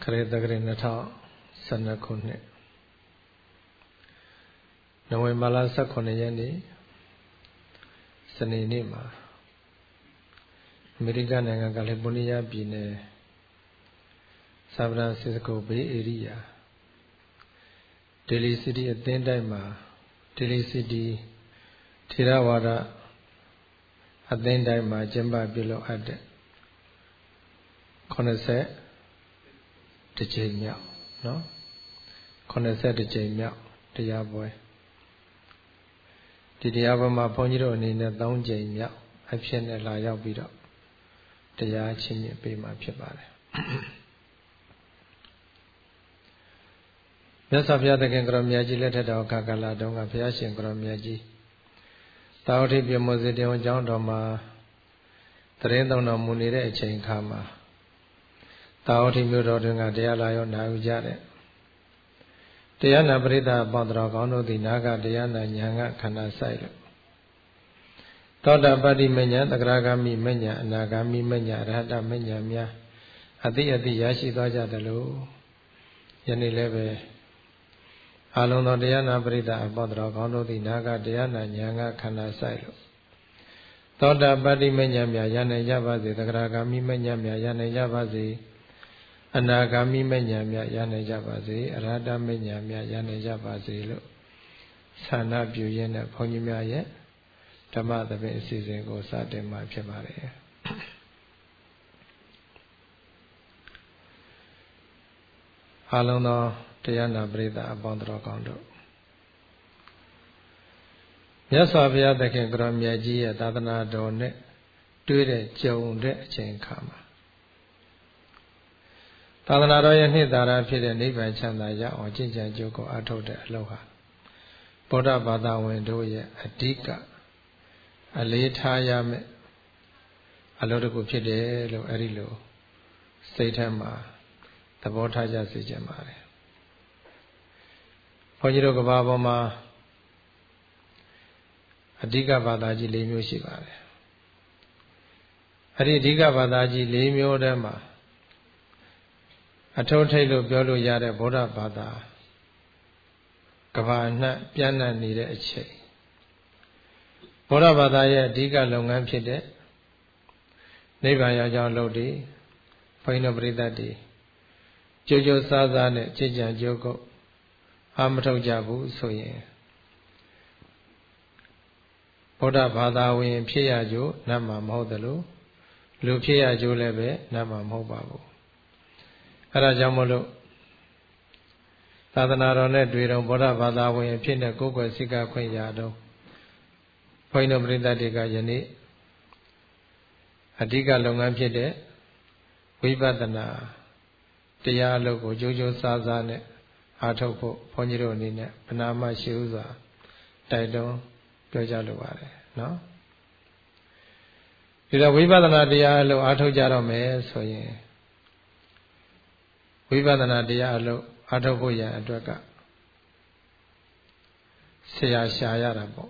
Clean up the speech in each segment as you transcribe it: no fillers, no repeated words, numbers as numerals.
ခရစ်တက္ကရာ2012ခုနှစ်နိုဝင်ဘာလ18ရက်နေ့စနေနေ့မှာအမေရိကန်နိုင်ငံကယ်လီဖိုးနီးယားပြည်နယ်ဆန်ဖရန်စစ္စကိုဘေးဧရိယာဒေလီစီတီအသင်းတိုင်းမှာဒေလီစီတီထေရဝါဒအသင်းတိုင်းမှာကျင်းပပြုလုပ်အပ်တဲ့80ကြိမ်မြောက်နော်80ကြိမ်မြောက်တရားပွဲဒီတရားပွဲမှာဘုန်းကြီးတို့အနေနဲ့3ကြိမ်မြောက်အဖြစ်နဲ့လာရောက်ပြီးတော့တရားချင်းမြင့်ပေးမှာဖြစ်ပါတယ်မြတ်စွာဘုရားသခင်ကိုရောမြတ်ကြီးလက်ထက်တော်အခါကာလတုန်းကဘုရားရှင်ကိုရောမြတ်ကြီးတာဝတိပြမောစေတေဝကျောင်းတော်မှာတရင်သုံးတော်မူနေတဲ့အချိန်ခါမှာတာဝတိမြို့တော်တွင်ကတရားလာရောနာယူကြတဲ့တရားနာပရိသတ်ပေါင်းတော်ကောင်းတို့သည်နာဂတရားနာဉာဏ်ကခန္ဓာဆိုင်လို့သောတာပတ္တိမဉ္ဇဉ်သဂရဂမိမဉ္ဇဉ်အနာဂမိမဉ္ဇဉ်အရဟတမဉ္ဇဉ်များအတိအတိရရှိသွားကြသလိုယနေ့လည်းပဲအလုံးသောတရားနာပရိသတ်ပေါင်းတော်ကောင်းတို့သည်နာဂတရားနာဉာဏ်ကခန္ဓာဆိုင်လို့သောတာပတ္တိမဉ္ဇဉ်များရနိုင်ကြပါစေသဂရဂမိမဉ္ဇဉ်များရနိုင်ကြပါစေအနာဂါမိမဉ္ဇဉ်များရနိုင်ကြပါစေအရဟတမဉ္ဇဉ်များရနိုင်ကြပါစေလို့ဆန္ဒပြုရင်းနဲ့ဘုန်းကြီးများရဲ့ဓမ္မသဘင်အစီအစဉ်ကိုစတင်မှာဖြစ်ပါတယ်အားလုံးသောတရားနာပရိသတ်အပေါင်းတော်ကောင်းတို့မြတ်စွာဘုရားသခင်ကိုရောမြတ်ကြီးရဲ့သာသနာတော်နဲ့တွေ့တဲ့ကြုံတဲ့အချိန်ခါမှာသာသနာတော်ရဲ့နှစ်သာရဖြစ်တဲ့နိဗ္ဗာန်ချမ်းသာရအောင်ကျင့်ကြံကြိုးကိုအထောက်တဲ့အလုပ်ဟာဗုဒ္ဓဘာသာဝင်တို့ရဲ့အဓိကအလေးထားရမယ့်အလုပ်တစ်ခုဖြစ်တယ်လို့အဲဒီလိုစိတ်ထဲမှာသဘောထားကြစေချင်ပါတယ်ဘုန်းကြီးတို့ကဘာပေါ်မှာအဓိကဘာသာကြီး၄မျိုးရှိပါတယ်အဲဒီအဓိကဘာသာကြီး၄မျိုးထဲမှာအထုံးထိပ်လို့ပြောလို့ရတဲ့ဗုဒ္ဓဘာသာကဘာနှံ့ပြန့်နှံ့နေတဲ့အချိန်ဗုဒ္ဓဘာသာရဲ့အဓိကလုပ်ငန်းဖြစ်တဲ့နိဗ္ဗာန်ရောက်ကြောင်းလုပ်တည်ဘုန်းကြီးတို့ပရိသတ်တွေကြိုးကြိုးစားစားနဲ့ကြည်ကြံကြိုးကုပ်အားမထုတ်ကြဘူးဆိုရင်ဗုဒ္ဓဘာသာဝင်ဖြစ်ရကြိုးနတ်မှာမဟုတ်သလိုလူဖြစ်ရကြိုးလည်းပဲနတ်မှာမဟုတ်ပါဘူးအဲဒါကြောင့်မလို့သာသနာတော်နဲ့တွေ့တော့ဗုဒ္ဓဘာသာဝင်ဖြစ်တဲ့ကိုယ်ွယ်စိတ်ကခွင့်ရတော့ဘုန်းကြီးတို့ပရိသတ်တွေကယနေ့အဓိကလုပ်ငန်းဖြစ်တဲ့ဝိပဿနာတရားအလုပ်ကိုကြိုးကြိုးစားစားနဲ့အားထုတ်ဖို့ဘုန်းကြီးတို့အနေနဲ့ဗနာမရှိဥစွာတိုက်တွန်းပြောကြလိုပါတယ်နော်ဒီတော့ဝိပဿနာတရားအလုပ်အားထုတ်ကြတော့မယ်ဆိုရင်ဝိပဿနာတရားအလုပ်အားထုတ်ဖို့ရန်အတွက်ကဆရာရှာရတာပေါ့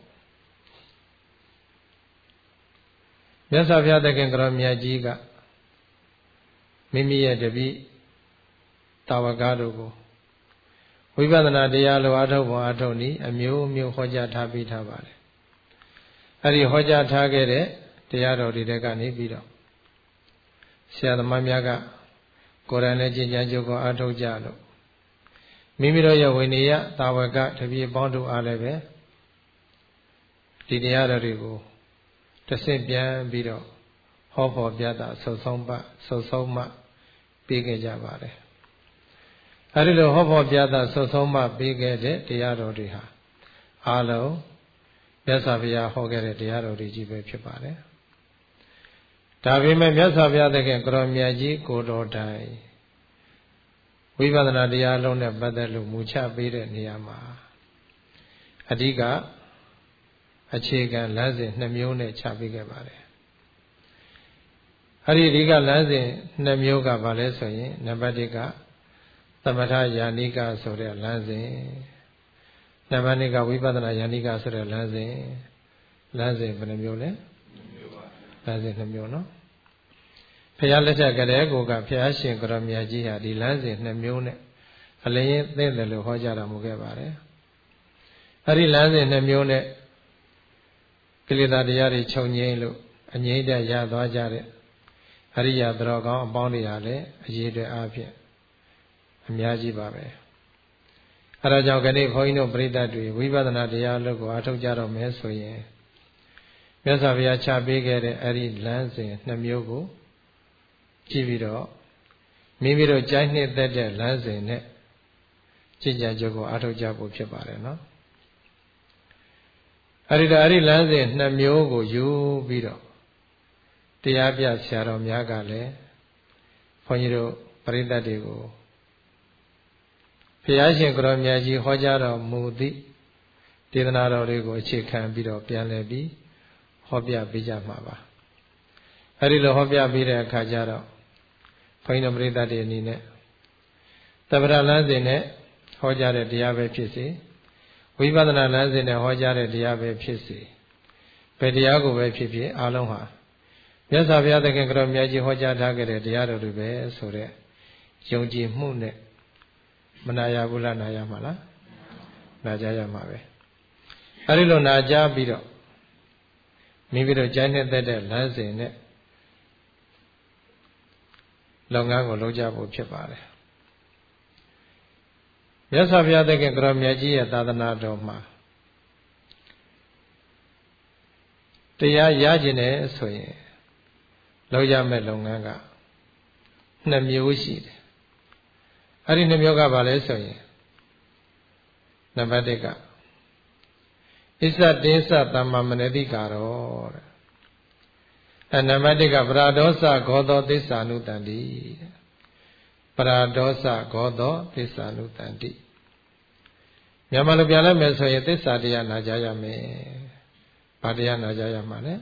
မြတ်စွာဘုရားသခင်ကရောမြတ်ကြီးကမိမိရဲ့တပည့်တာဝကတို့ကိုဝိပဿနာတရားလိုအားထုတ်ဖို့အားထုတ်နည်းအမျိုးမျိုးဟောကြားထားပေးထားပါတယ်အဲဒီဟောကြားထားခဲ့တဲ့တရားတော်တွေကနေပြီးတော့ဆရာသမားများကကိုယ်တိုင်လည်းကျင့်ကြံကြိုးကိုအားထုတ်ကြလို့မိမိတို့ရဲ့ဝိနည်းတာဝကတပည့်ပေါင်းတို့အားလည်းပဲဒီတရားတော်တွေကိုတစ်ဆင့်ပြန်ပြီးတော့ဟောဖို့ပြတာဆုတ်ဆုံးမှပေးခဲ့ကြပါတယ်အဲဒီလိုဟောဖို့ပြတာဆုတ်ဆုံးမှပေးခဲ့တဲ့တရားတော်တွေဟာအားလုံးမြတ်စွာဘုရားဟောခဲ့တဲ့တရားတော်တွေကြီးပဲဖြစ်ပါတယ်ဒါပေမဲ့မြတ်စွာဘုရားသခင်ကိုရောမြတ်ကြီးကိုတော်တိုင်ဝိပဿနာတရားလုံးနဲ့ပတ်သက်လို့မူချပေးတဲ့နေရာမှာအဓိကအခြေခံလမ်းစဉ်2မျိုးနဲ့ချပေးခဲ့ပါတယ်အဲ့ဒီအဓိကလမ်းစဉ်2မျိုးကဘာလဲဆိုရင်နံပါတ်1ကသမထယာနိကဆိုတဲ့လမ်းစဉ်နံပါတ်2ကဝိပဿနာယာနိကဆိုတဲ့လမ်းစဉ်ဘယ်နှမျိုးလဲလမ်းစဉ်2မျိုးနော်ဖရာလက်ထက်ကတည်းကဖရာရှင်ကိုရောမြတ်ကြီးဟာဒီလမ်းစဉ်2မျိုးနဲ့အလင်းသိတယ်လို့ဟောကြားတော်မူခဲ့ပါတယ်အဲ့ဒီလမ်းစဉ်2မျိုးနဲ့ကိလေသာတရားတွေချုပ်ငြိမ်းလို့အငြိမ့်တဲ့ရသွားကြတဲ့အရိယာတော်ကောင်းအပေါင်းတွေဟာလည်းအရေးတွေအားဖြင့်အများကြီးပါပဲအဲဒါကြောင့်ခဏဘုန်းကြီးတို့ပရိသတ်တွေဝိပဿနာတရားလို့ကိုအားထုတ်ကြတော့မယ်ဆိုရင်မြတ်စွာဘုရားချပေးခဲ့တဲ့အဲ့ဒီလမ်းစဉ်2မျိုးကိုကြည့်ပြီးတော့မိမိတို့ကြိုက်နှစ်သက်တဲ့လမ်းစဉ်နဲ့ကျင့်ကြံကြကိုအားထုတ်ကြဖို့ဖြစ်ပါတယ်နော်အဲ့ဒီလမ်းစဉ်2မျိုးကိုယူပြီးတော့တရားပြဆရာတော်များကလည်းဘုန်းကြီးတို့ပရိသတ်တွေကိုဘုရားရှင်ကိုရောမြတ်ကြီးဟောကြားတော်မူသည့်ဒေသနာတော်တွေကိုအခြေခံပြီးတော့ပြန်လည်ပြီးဟောပြပေးကြမှာပါအဲ့ဒီလိုဟောပြပေးတဲ့အခါကျတော့ဘုန်းကြီးတို့ပရိသတ်တွေအနေနဲ့တပ္ပရလမ်းစဉ်နဲ့ဟောကြားတဲ့တရားပဲဖြစ်စေဝိပဿနာလမ်းစဉ်နဲ့ဟောကြားတဲ့တရားပဲဖြစ်စေဘယ်တရားကိုပဲဖြစ်ဖြစ်အားလုံးဟာမြတ်စွာဘုရားသခင်ကိုရောမြတ်ကြီးဟောကြားထားခဲ့တဲ့တရားတော်တွေပဲဆိုတဲ့ယုံကြည်မှုနဲ့မနာရဘူးလားနာရမှာလားနာကြရမှာပဲအဲဒီလိုနာကြပြီးတော့မိမိတို့ကြိုက်တဲ့လမ်းစဉ်နဲ့လုပ်ငန်းကိုလုပ်ကြဖို့ဖြစ်ပါတယ်မြတ်စွာဘုရားသခင်ကိုရောမြတ်ကြီးရဲ့သာသနာတော်မှာတရားရခြင်းနဲ့ဆိုရင်လုပ်ရမယ့်လုပ်ငန်းက2မျိုးရှိတယ်အဲ့ဒီ2မျိုးကဘာလဲဆိုရင်နံပါတ်1ကဣစ္ဆတေသသမ္မာမနတိကာရောတဲ့နံပါတ်1ကပရာဒောသဂောသောသစ္စာနုတန္တိပရာဒောသဂောသောသစ္စာနုတန္တိမြန်မာလိုပြန်လိုက်မယ်ဆိုရင်သစ္စာတရားနာကြရမယ်ဘာတရားနာကြရမှာလဲ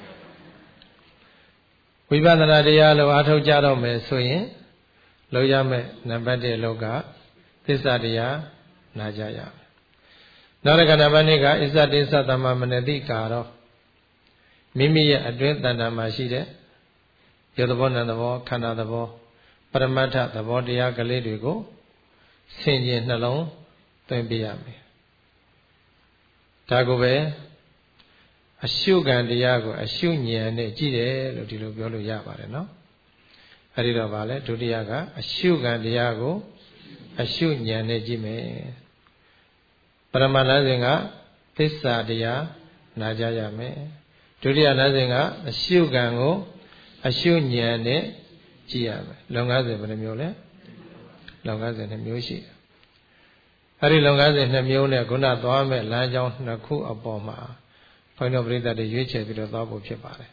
ဝိပဿနာတရားလို့အားထုတ်ကြတော့မယ်ဆိုရင်လုပ်ရမယ့်နံပါတ်1လောကသစ္စာတရားနာကြရမယ်နောက်တစ်ခါနံပါတ်2ကဣစ္ဆတေသသမ္မာမနတိကာရောမိမိရဲ့အတွင်းတဏ္ဍာမှာရှိတဲ့ရုပ်သဘောနာမ်သဘောခန္ဓာသဘောပရမတ္ထသဘောတရားကလေးတွေကိုဆင်ခြင်နှလုံးသွင်းပြရမယ်ဒါကိုပဲအရှုခံတရားကိုအရှုဉာဏ်နဲ့ကြည့်တယ်လို့ဒီလိုပြောလို့ရပါတယ်နော်အဲဒီတော့ဗာလဲဒုတိယကအရှုခံတရားကိုအရှုဉာဏ်နဲ့ကြည့်မယ်ပရမလမ်းစဉ်ကသစ္စာတရားနာကြရမယ်ဒုတိယလမ်းစဉ်ကအရှုခံကိုအရှုဉာဏ်နဲ့ကြည့်ရမယ်လုပ်ငန်းစဉ်ဘယ်နှမျိုးလဲလုပ်ငန်းစဉ်2မျိုးရှိတယ်အဲဒီလုပ်ငန်းစဉ်2မျိုးနဲ့ခုနသွားမဲ့လမ်းကြောင်း2ခုအပေါ်မှာဘုန်းတော်ပရိသတ်တွေရွေးချယ်ပြီးတော့သွားဖို့ဖြစ်ပါတယ်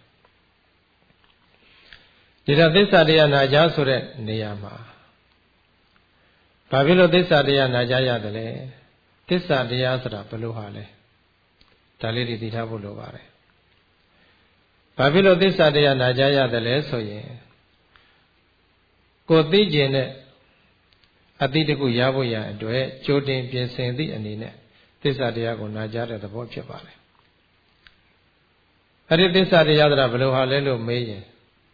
ဒီတော့သစ္စာတရားနာကြဆိုတဲ့နေရာမှာဘာဖြစ်လို့သစ္စာတရားနာကြရတယ်လဲသစ္စာတရားဆိုတာဘယ်လိုဟာလဲဒါလေးတွေသိထားဖို့လိုပါတယ်ဘာဖြစ်လို့သစ္စာတရားနာကြရတယ်လဲဆိုရင်ကိုသိကျင်တဲ့အတိတကုရဖို့ရအတွက်ကြိုတင်ပြင်ဆင်သည့်အနေနဲ့သစ္စာတရားကိုနာကြတဲ့သဘောဖြစ်ပါတယ်အဲ့ဒီသစ္စာတရားဆိုတာဘယ်လိုဟာလဲလို့မေးရင်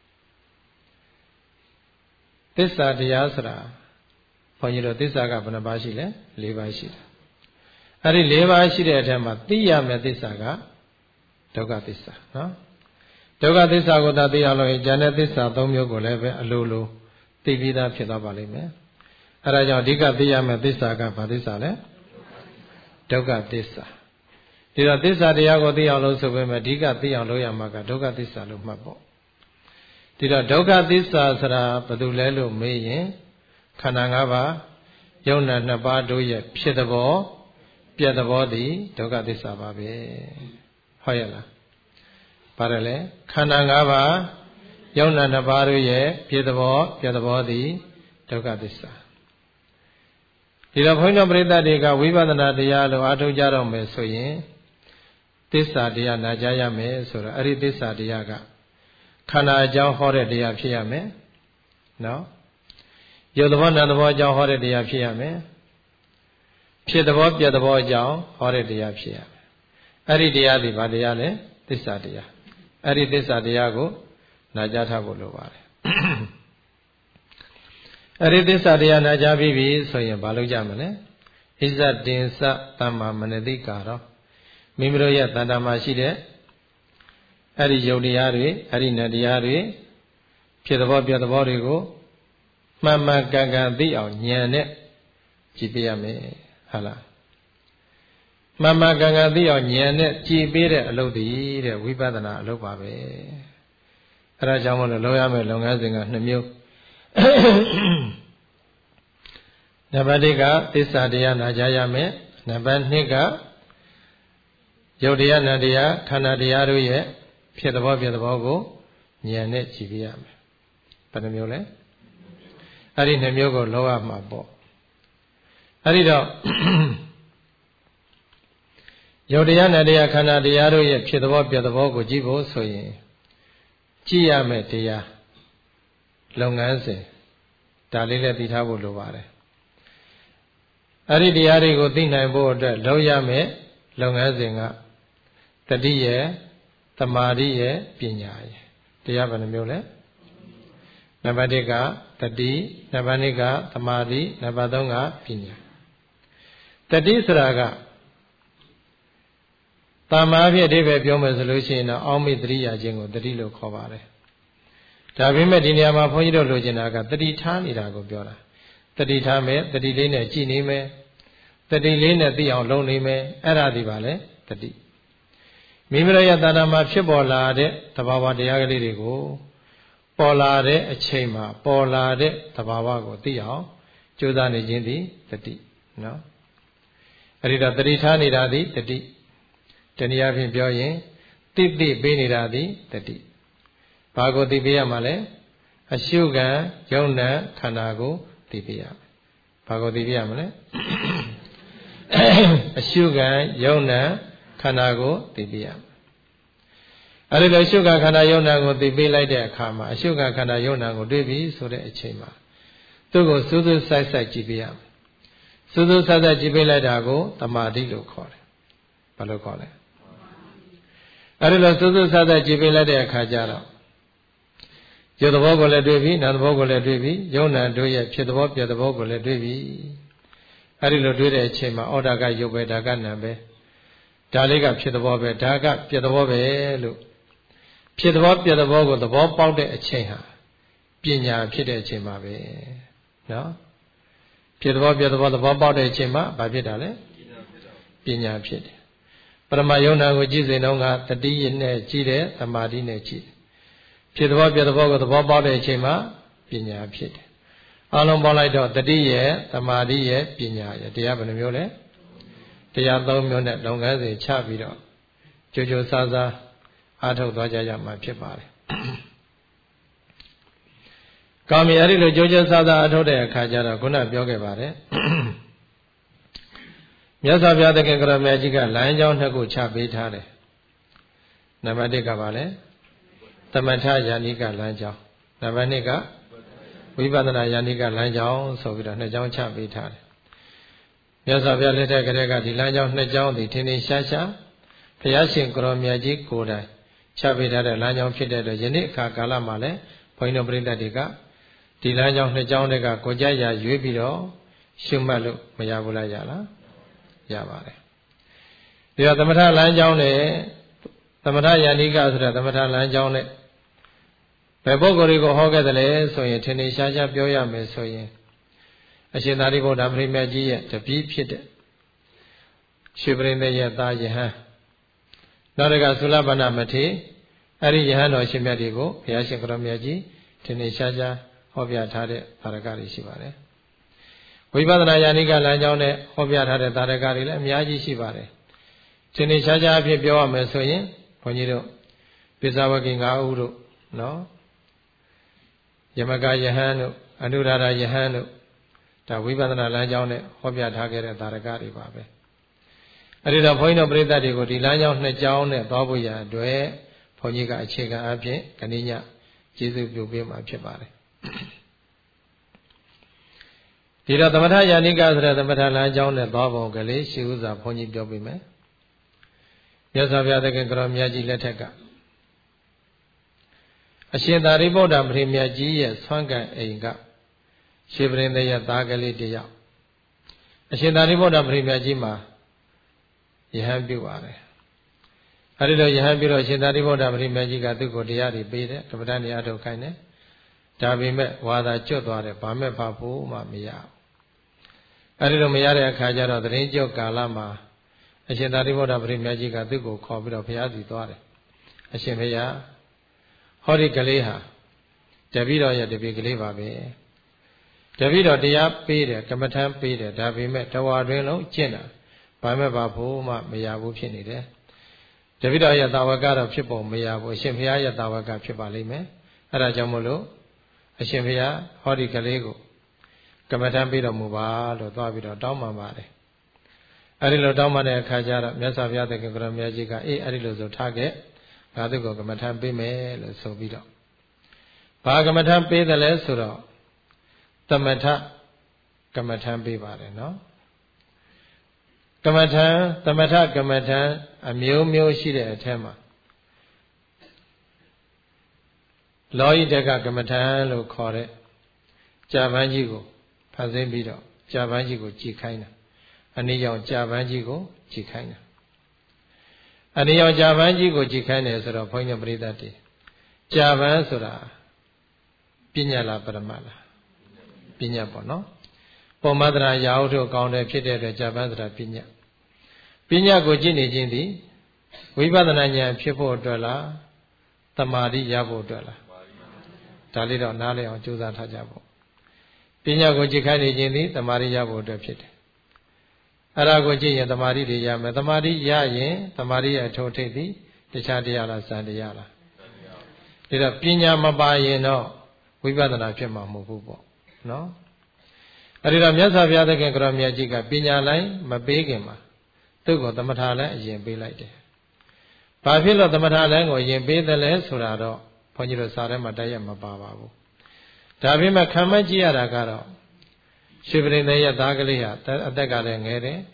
သစ္စာတရားဆိုတာဘုန်းကြီးတို့သစ္စာကဘယ်နှပါးရှိလဲ၄ပါးရှိတယ်အဲ့ဒီ၄ပါးရှိတဲ့အထက်မှာသိရမယ့်သစ္စာကဒုက္ခသစ္စာနော်ဒုက္ခသစ္စာကိုသာသိရလို့ရင်ဉာဏ်နဲ့သစ္စာ၃မျိုးကိုလည်းပဲအလိုလိုသိပြီးသားဖြစ်သွားပါလိမ့်မယ်အဲဒါကြောင့်အဓိကသိရမယ့်သစ္စာကဘာသစ္စာလဲဒုက္ခသစ္စာဒီတော့သစ္စာတရားကိုသိအောင်လို့ဆိုပေမဲ့အဓိကသိအောင်လုပ်ရမှာကဒုက္ခသစ္စာလို့မှတ်ပေါ့ဒီတော့ဒုက္ခသစ္စာဆိုတာဘာလို့လဲလို့မေးရင်ခန္ဓာ၅ပါးယုံနာ2ပါးတို့ရဲ့ဖြစ်သဘောပြတ်သဘောသည်ဒုက္ခသစ္စာပါပဲဟုတ်ရဲ့လားပါတယ်လေခန္ဓာ၅ပါးယုံနာ2ပါးတို့ရဲ့ဖြစ်သဘောပြတ်သဘောသည်ဒုက္ခသစ္စာဒီတော့ဘုန်းတော်ပရိသတ်တွေကဝိပဿနာတရားလို့အားထုတ်ကြတော့မယ်ဆိုရင်သစ္စာတရားနာကြရမယ်ဆိုတော့အဲ့ဒီသစ္စာတရားကခန္ဓာအကြောင်းဟောတဲ့တရားဖြစ်ရမယ်နော်ရုပ်သဘောနာမ်သဘောအကြောင်းဟောတဲ့တရားဖြစ်ရမယ်ဖြစ်သဘောပြတ်သဘောအကြောင်းဟောတဲ့တရားဖြစ်ရမယ်အဲ့ဒီတရားဒီဘာတရားလဲသစ္စာတရားအဲ့ဒီသစ္စာတရားကိုနာကြားထားဖို့လိုပါတယ်အဲ့ဒီသစ္စာတရားနာကြားပြီးပြီဆိုရင်ဘာလုပ်ကြမလဲဣဇတင်္စသမ္မာမနတိကာရောမိမိတို့ရဲ့တဏ္ဍာမှာရှိတဲ့အဲ့ဒီယုတ်တရားတွေအဲ့ဒီနတ်တရားတွေဖြစ်သဘောပြသဘောတွေကိုမှန်မှန်ကန်ကန်သိအောင်ဉာဏ်နဲ့ကြည့်ပြရမယ်ဟုတ်လားမှန်မှန်ကန်ကန်သိအောင်ဉာဏ်နဲ့ကြည့်ပေးတဲ့အလုပ်တည်းတဲ့ဝိပဿနာအလုပ်ပါပဲအဲဒါကြောင့်မလို့လုပ်ရမယ့်လုပ်ငန်းစဉ်က2မျိုးနံပါတ်1ကသစ္စာတရားနာကြားရမယ်နံပါတ်2ကယုတ်တရားနံတရားခန္ဓာတရားတို့ရဲ့ဖြစ်သဘောပြသဘောကိုဉာဏ်နဲ့ကြည့်ပြရမယ်ဘယ်နှမျိုးလဲအဲ့ဒီ2မျိုးကိုလောရမှာပေါ့အဲ့ဒီတော့ယုတ်တရားနံတရားခန္ဓာတရားတို့ရဲ့ဖြစ်သဘောပြသဘောကိုကြည့်ဖို့ဆိုရင်ကြည့်ရမယ်တရားလုပ်ငန်းစဉ်ဒါလေးလည်းသိထားဖို့လိုပါတယ်အဲ့ဒီတရားတွေကိုသိနိုင်ဖို့အတွက်လုပ်ရမယ်လုပ်ငန်းစဉ်ကတတိယသမာဓိရဲ့ပညာရဲ့တရားဘယ်နှမျိုးလဲနံပါတ်1ကတတိနံပါတ်2ကသမာဓိနံပါတ်3ကပညာတတိဆိုတာကတမ္မာဖြစ်အဓိပ္ပာယ်ပြောမယ်ဆိုလို့ရှိရင်တော့အောက်မေ့တတိယခြင်းကိုတတိလို့ခေါ်ပါတယ်ဒါပေမဲ့ဒီနေရာမှာဘုန်းကြီးတို့လိုချင်တာကတတိထားနေတာကိုပြောတာတတိထားမယ်တတိလေးနဲ့ကြည်နေမယ်တတိလေးနဲ့သိအောင်လုပ်နေမယ်အဲ့ဒါဒီပါလေတတိမိမိတို့ရဲ့တဏ္ဍာမှာဖြစ်ပေါ်လာတဲ့သဘာဝတရားကလေးတွေကိုပေါ်လာတဲ့အချိန်မှာပေါ်လာတဲ့သဘာဝကိုသိအောင်ကြိုးစားနေခြင်းသည်တတိနော်အဲ့ဒီတော့တတိထားနေတာသည်တတိတနည်းအားဖြင့်ပြောရင်တိတိပေးနေတာသည်တတိဘာကိုသိပေးရမှာလဲအရှုခံယုံနာခန္ဓာကိုသိပေးရမယ်ဘာကိုသိပေးရမလဲအရှုခံယုံနာခန္ဓာကိုသိပေးရမယ်အဲဒီလိုအရှုခံခန္ဓာယုံနာကိုသိပေးလိုက်တဲ့အခါမှာအရှုခံခန္ဓာယုံနာကိုတွေ့ပြီဆိုတဲ့အချိန်မှာသူ့ကိုစူးစူးဆိုက်ဆိုက်ကြည့်ပေးရမယ်စူးစူးဆိုက်ဆိုက်ကြည့်ပေးလိုက်တာကိုသမာဓိလို့ခေါ်တယ်ဘာလို့ခေါ်လဲအဲဒီလိုစူးစူးဆိုက်ဆိုက်ကြည့်ပေးလိုက်တဲ့အခါကျတော့ရုပ်သဘောကိုလည်းတွေ့ပြီနာမ်သဘောကိုလည်းတွေ့ပြီယုံနာတို့ရဲ့ဖြစ်သဘောပြသဘောကိုလည်းတွေ့ပြီအဲဒီလိုတွေ့တဲ့အချိန်မှာဩဒါကရုပ်ပဲဒါကနာမ်ပဲဒါလေးကဖြစ်သဘောပဲဒါကပြသဘောပဲလို့ဖြစ်သဘောပြသဘောကိုသဘောပေါက်တဲ့အချိန်ဟာပညာဖြစ်တဲ့အချိန်မှာပဲနော်ဖြစ်သဘောပြသဘောသဘောပေါက်တဲ့အချိန်မှာဘာဖြစ်တာလဲပညာဖြစ်တယ်ပရမယုံနာကိုကြည့်စဉ်တော့ကတတိယနဲ့ကြည့်တယ်သမာဓိနဲ့ကြည့်ဖြစ်သဘောပြသဘောကိုသဘောပေါက်တဲ့အချိန်မှာပညာဖြစ်တယ်အလုံးပေါင်းလိုက်တော့တတိယသမာဓိရဲ့ပညာရဲ့တရားဘယ်နှမျိုးလဲတရား3မျိုးနဲ့လုပ်ငန်းစဉ်ချပြီးတော့ကြိုးကြိုးစားစားအားထုတ်သွားကြရမှာဖြစ်ပါတယ်။ကောင်းပြီအဲ့ဒီလိုကြိုးကြိုးစားစားအားထုတ်တဲ့အခါကျတော့ခုနပြောခဲ့ပါတယ်။မြတ်စွာဘုရားသခင်ကရောမြတ်ကြီးကလမ်းကြောင်း2ခုချပေးထားတယ်။နံပါတ်1ကပါလဲသမထယာနိကလမ်းကြောင်းနံပါတ်2ကဝိပဿနာယာနိကလမ်းကြောင်းဆိုပြီးတော့2ကြောင်းချပေးထားတယ်မြတ်စွာဘုရားလက်ထက်ကတည်းကဒီလမ်းကြောင်း2ကြောင်းဒီထင်းထင်းရှားရှားဘုရားရှင်ကိုရောမြတ်ကြီးကိုယ်တိုင်ချပေးထားတဲ့လမ်းကြောင်းဖြစ်တဲ့အတွက်ယနေ့အခါကာလမှာလည်းဘုန်းကြီးတို့ပြိဿတွေကဒီလမ်းကြောင်း2ကြောင်းတွေကကိုကြိုက်ရာရွေးပြီးတော့ရှုမှတ်လို့မရဘူးလားရလားရပါတယ်ဒီတော့သမထလမ်းကြောင်းနဲ့သမထယာနိကဆိုတဲ့သမထလမ်းကြောင်းနဲ့ဘယ်ပုဂ္ဂိုလ်တွေကိုဟောခဲ့တယ်လဲဆိုရင်ထင်ထင်ရှားရှားပြောရမယ်ဆိုရင်အရှင်သာရိပုတ္တရာပရိမေကြီးရဲ့တပည့်ဖြစ်တဲ့ရွှေပရိသေရဲ့သားယဟန်နောက်တကသုလဗန္နမထေအဲ့ဒီယဟန်တော်ရှင်မြတ်တွေကိုဘုရားရှင်ကရောမြတ်ကြီးထင်ထင်ရှားရှားဟောပြထားတဲ့သာရကတွေရှိပါတယ်ဝိပဿနာယာနိကလမ်းကြောင်းနဲ့ဟောပြထားတဲ့သာရကတွေလည်းအများကြီးရှိပါတယ်ထင်ထင်ရှားရှားအဖြစ်ပြောရမယ်ဆိုရင်ဘုန်းကြီးတို့ပိဿဝဂီ9ဦးတို့နော်ယမကယဟန်တို့အနုရာဓယဟန်တို့ဒါဝိပဿနာလမ်းကြောင်းနဲ့ဟောပြထားခဲ့တဲ့သာရကတွေပါပဲအဲဒီတော့ဘုန်းကြီးတို့ပရိသတ်တွေကိုဒီလမ်းကြောင်း2ကြောင်းနဲ့သွားဖို့ရအတွက်ဘုန်းကြီးကအခြေခံအဖြစ်ခဏညကျေးဇူးပြုပေးမှာဖြစ်ပါတယ်ဒီတော့သမထယာနိကဆိုတဲ့သမထလမ်းကြောင်းနဲ့သွားပုံကလေးရှိဥစွာဘုန်းကြီးပြောပေးမယ်မြတ်စွာဘုရားသခင်ကရောမြတ်ကြီးလက်ထက်ကအအရှင်သာရိပုတ္တပရိမြတ်ကြီးရဲ့ဆွမ်းကံအိမ်ကရှင်ပရိသေရဲ့သားကလေးတယောက်အရှင်သာရိပုတ္တပရိမြတ်ကြီးမှာယဟန်ပြုပါတယ်အဲဒီလိုယဟန်ပြုတော့အရှင်သာရိပုတ္တပရိမြတ်ကြီးကသူ့ကိုတရားတွေပေးတယ်ကမ္မဋ္ဌာန်းတရားထုတ်ခိုင်းတယ်ဒါပေမဲ့ဝါသာကျွတ်သွားတယ်ဘာမဲ့ဘာဖို့မှမရဘူးအဲဒီလိုမရတဲ့အခါကျတော့သရင်ကျော်ကာလမှာအရှင်သာရိပုတ္တပရိမြတ်ကြီးကသူ့ကိုခေါ်ပြီးတော့ဘုရားစီသွားတယ်အရှင်ဘုရားဟောဒီကလေးဟာတပည့်တော်ရဲ့တပည့်ကလေးပါပဲတပည့်တော်တရားပေးတယ်ကမ္မထမ်းပေးတယ်ဒါပေမဲ့တဝါတွင်လုံးကျင့်တာဘာမဲ့ဘာဖို့မှမရဘူးဖြစ်နေတယ်တပည့်တော်ရဲ့တာဝကတော့ဖြစ်ပုံမရဘူးအရှင်ဘုရားရဲ့တာဝကဖြစ်ပါလိမ့်မယ်အဲဒါကြောင့်မို့လို့အရှင်ဘုရားဟောဒီကလေးကိုကမ္မထမ်းပေးတော်မူပါလို့သွားပြီးတော့တောင်းပန်ပါတယ်အဲဒီလိုတောင်းပန်တဲ့အခါကျတော့မြတ်စွာဘုရားသခင်ကိုရမကြီးကအေးအဲဒီလိုဆိုထားခဲ့ငါတို့ကိုကမ္မထမ်းပေးမယ်လို့ဆိုပြီးတော့ဘာကမ္မထမ်းပေးတယ်လဲဆိုတော့သမထကမ္မထမ်းပေးပါတယ်နော်ကမ္မထမ်းသမထကမ္မထမ်းအမျိုးမျိုးရှိတဲ့အထက်မှာလောဟိတကကမ္မထမ်းလို့ခေါ်တဲ့ကြာပန်းကြီးကိုဖန်ဆင်းပြီးတော့ကြာပန်းကြီးကိုကြည်ခိုင်းတာအနည်းကြောင့်ကြာပန်းကြီးကိုကြည်ခိုင်းတာအနည်းကြောင့်ကြာပန်းကြီးကိုကြည်ခိုင်းတယ်ဆိုတော့ဘုန်းကြီးပရိသတ်တွေကြာပန်းဆိုတာပညာလားပရမတ်လားပညာပေါ့နော်ပေါ်မတ္တရာရာဟုတို့ကောင်းတယ်ဖြစ်တဲ့အတွက်ကြာပန်းဆိုတာပညာပညာကိုကြည့်နေခြင်းသည်ဝိပဿနာဉာဏ်ဖြစ်ဖို့အတွက်လားတမာတိရဖို့အတွက်လားဒါလေးတော့နားလည်အောင်ကြိုးစားထားကြဖို့ပညာကိုကြည့်ခိုင်းနေခြင်းသည်တမာတိရဖို့အတွက်ဖြစ်တယ်အဲ့ဒါကိုကြည့်ရင်တမာတိတွေရမယ်တမာတိရရင်တမာတိရဲ့အထောထိပ်သည်တခြားတရားလားစံတရားလားဒါတော့ပညာမပါရင်တော့ဝိပဿနာဖြစ်မှာမဟုတ်ဘူးပေါ့နော်အဲဒီတော့မြတ်စွာဘုရားသခင်ကရောမြတ်ကြီးကပညာလိုင်းမပေးခင်မှာသူ့ကိုသမထလိုင်းအရင်ပေးလိုက်တယ်။ဘာဖြစ်လို့သမထလိုင်းကိုအရင်ပေးတယ်လဲဆိုတာတော့ဘုန်းကြီးတို့စာထဲမှာတိုက်ရိုက်မပါပါဘူး။ဒါပေမဲ့ခံမကြည့်ရတာကတော့ရှင်ပရိသေရဲ့သားကလေးဟာအသက်ကလည်းငယ်တယ်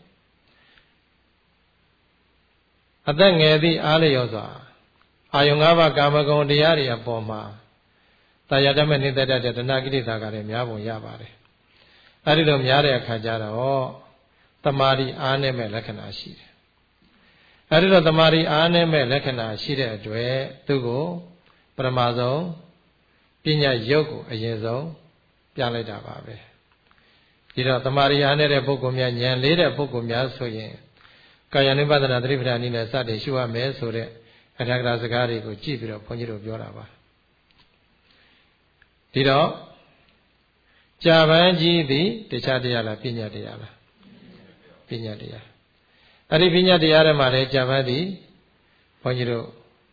။အသက်ငယ်သည့်အားလျော်စွာအာယုံ၅ပါးကာမဂုဏ်တရားတွေအပေါ်မှာတာယာတမဲ့နေတဲ့တတ်တဲ့တဏှာကိလေသာကလည်းများပုံရပါတယ်။အဲဒီလိုများတဲ့အခါကျတော့တမာရီအားနည်းမဲ့လက္ခဏာရှိတယ်။အဲဒီတော့တမာရီအားနည်းမဲ့လက္ခဏာရှိတဲ့အတွက်သူ့ကိုပရမဆုံးပညာရုပ်ကိုအရင်ဆုံးပြလိုက်တာပါပဲ။ဒီတော့တမာရီအားနည်းတဲ့ပုဂ္ဂိုလ်များဉာဏ်လေးတဲ့ပုဂ္ဂိုလ်များဆိုရင်ကာယ ानु ပဒနာသတိပဋ္ဌာန်နည်းနဲ့စတင်ရှုရမယ်ဆိုတဲ့အထာဂရစကားတွေကိုကြည့်ပြီးတော့ဘုန်းကြီးတို့ပြောတာပါဒီတော့ကြာပန်းကြီးသည်တခြားတရားလားပညာတရားလားပညာတရားအဲ့ဒီပညာတရားတွေမှာလည်းကြာပန်းသည်ဘုန်းကြီးတို့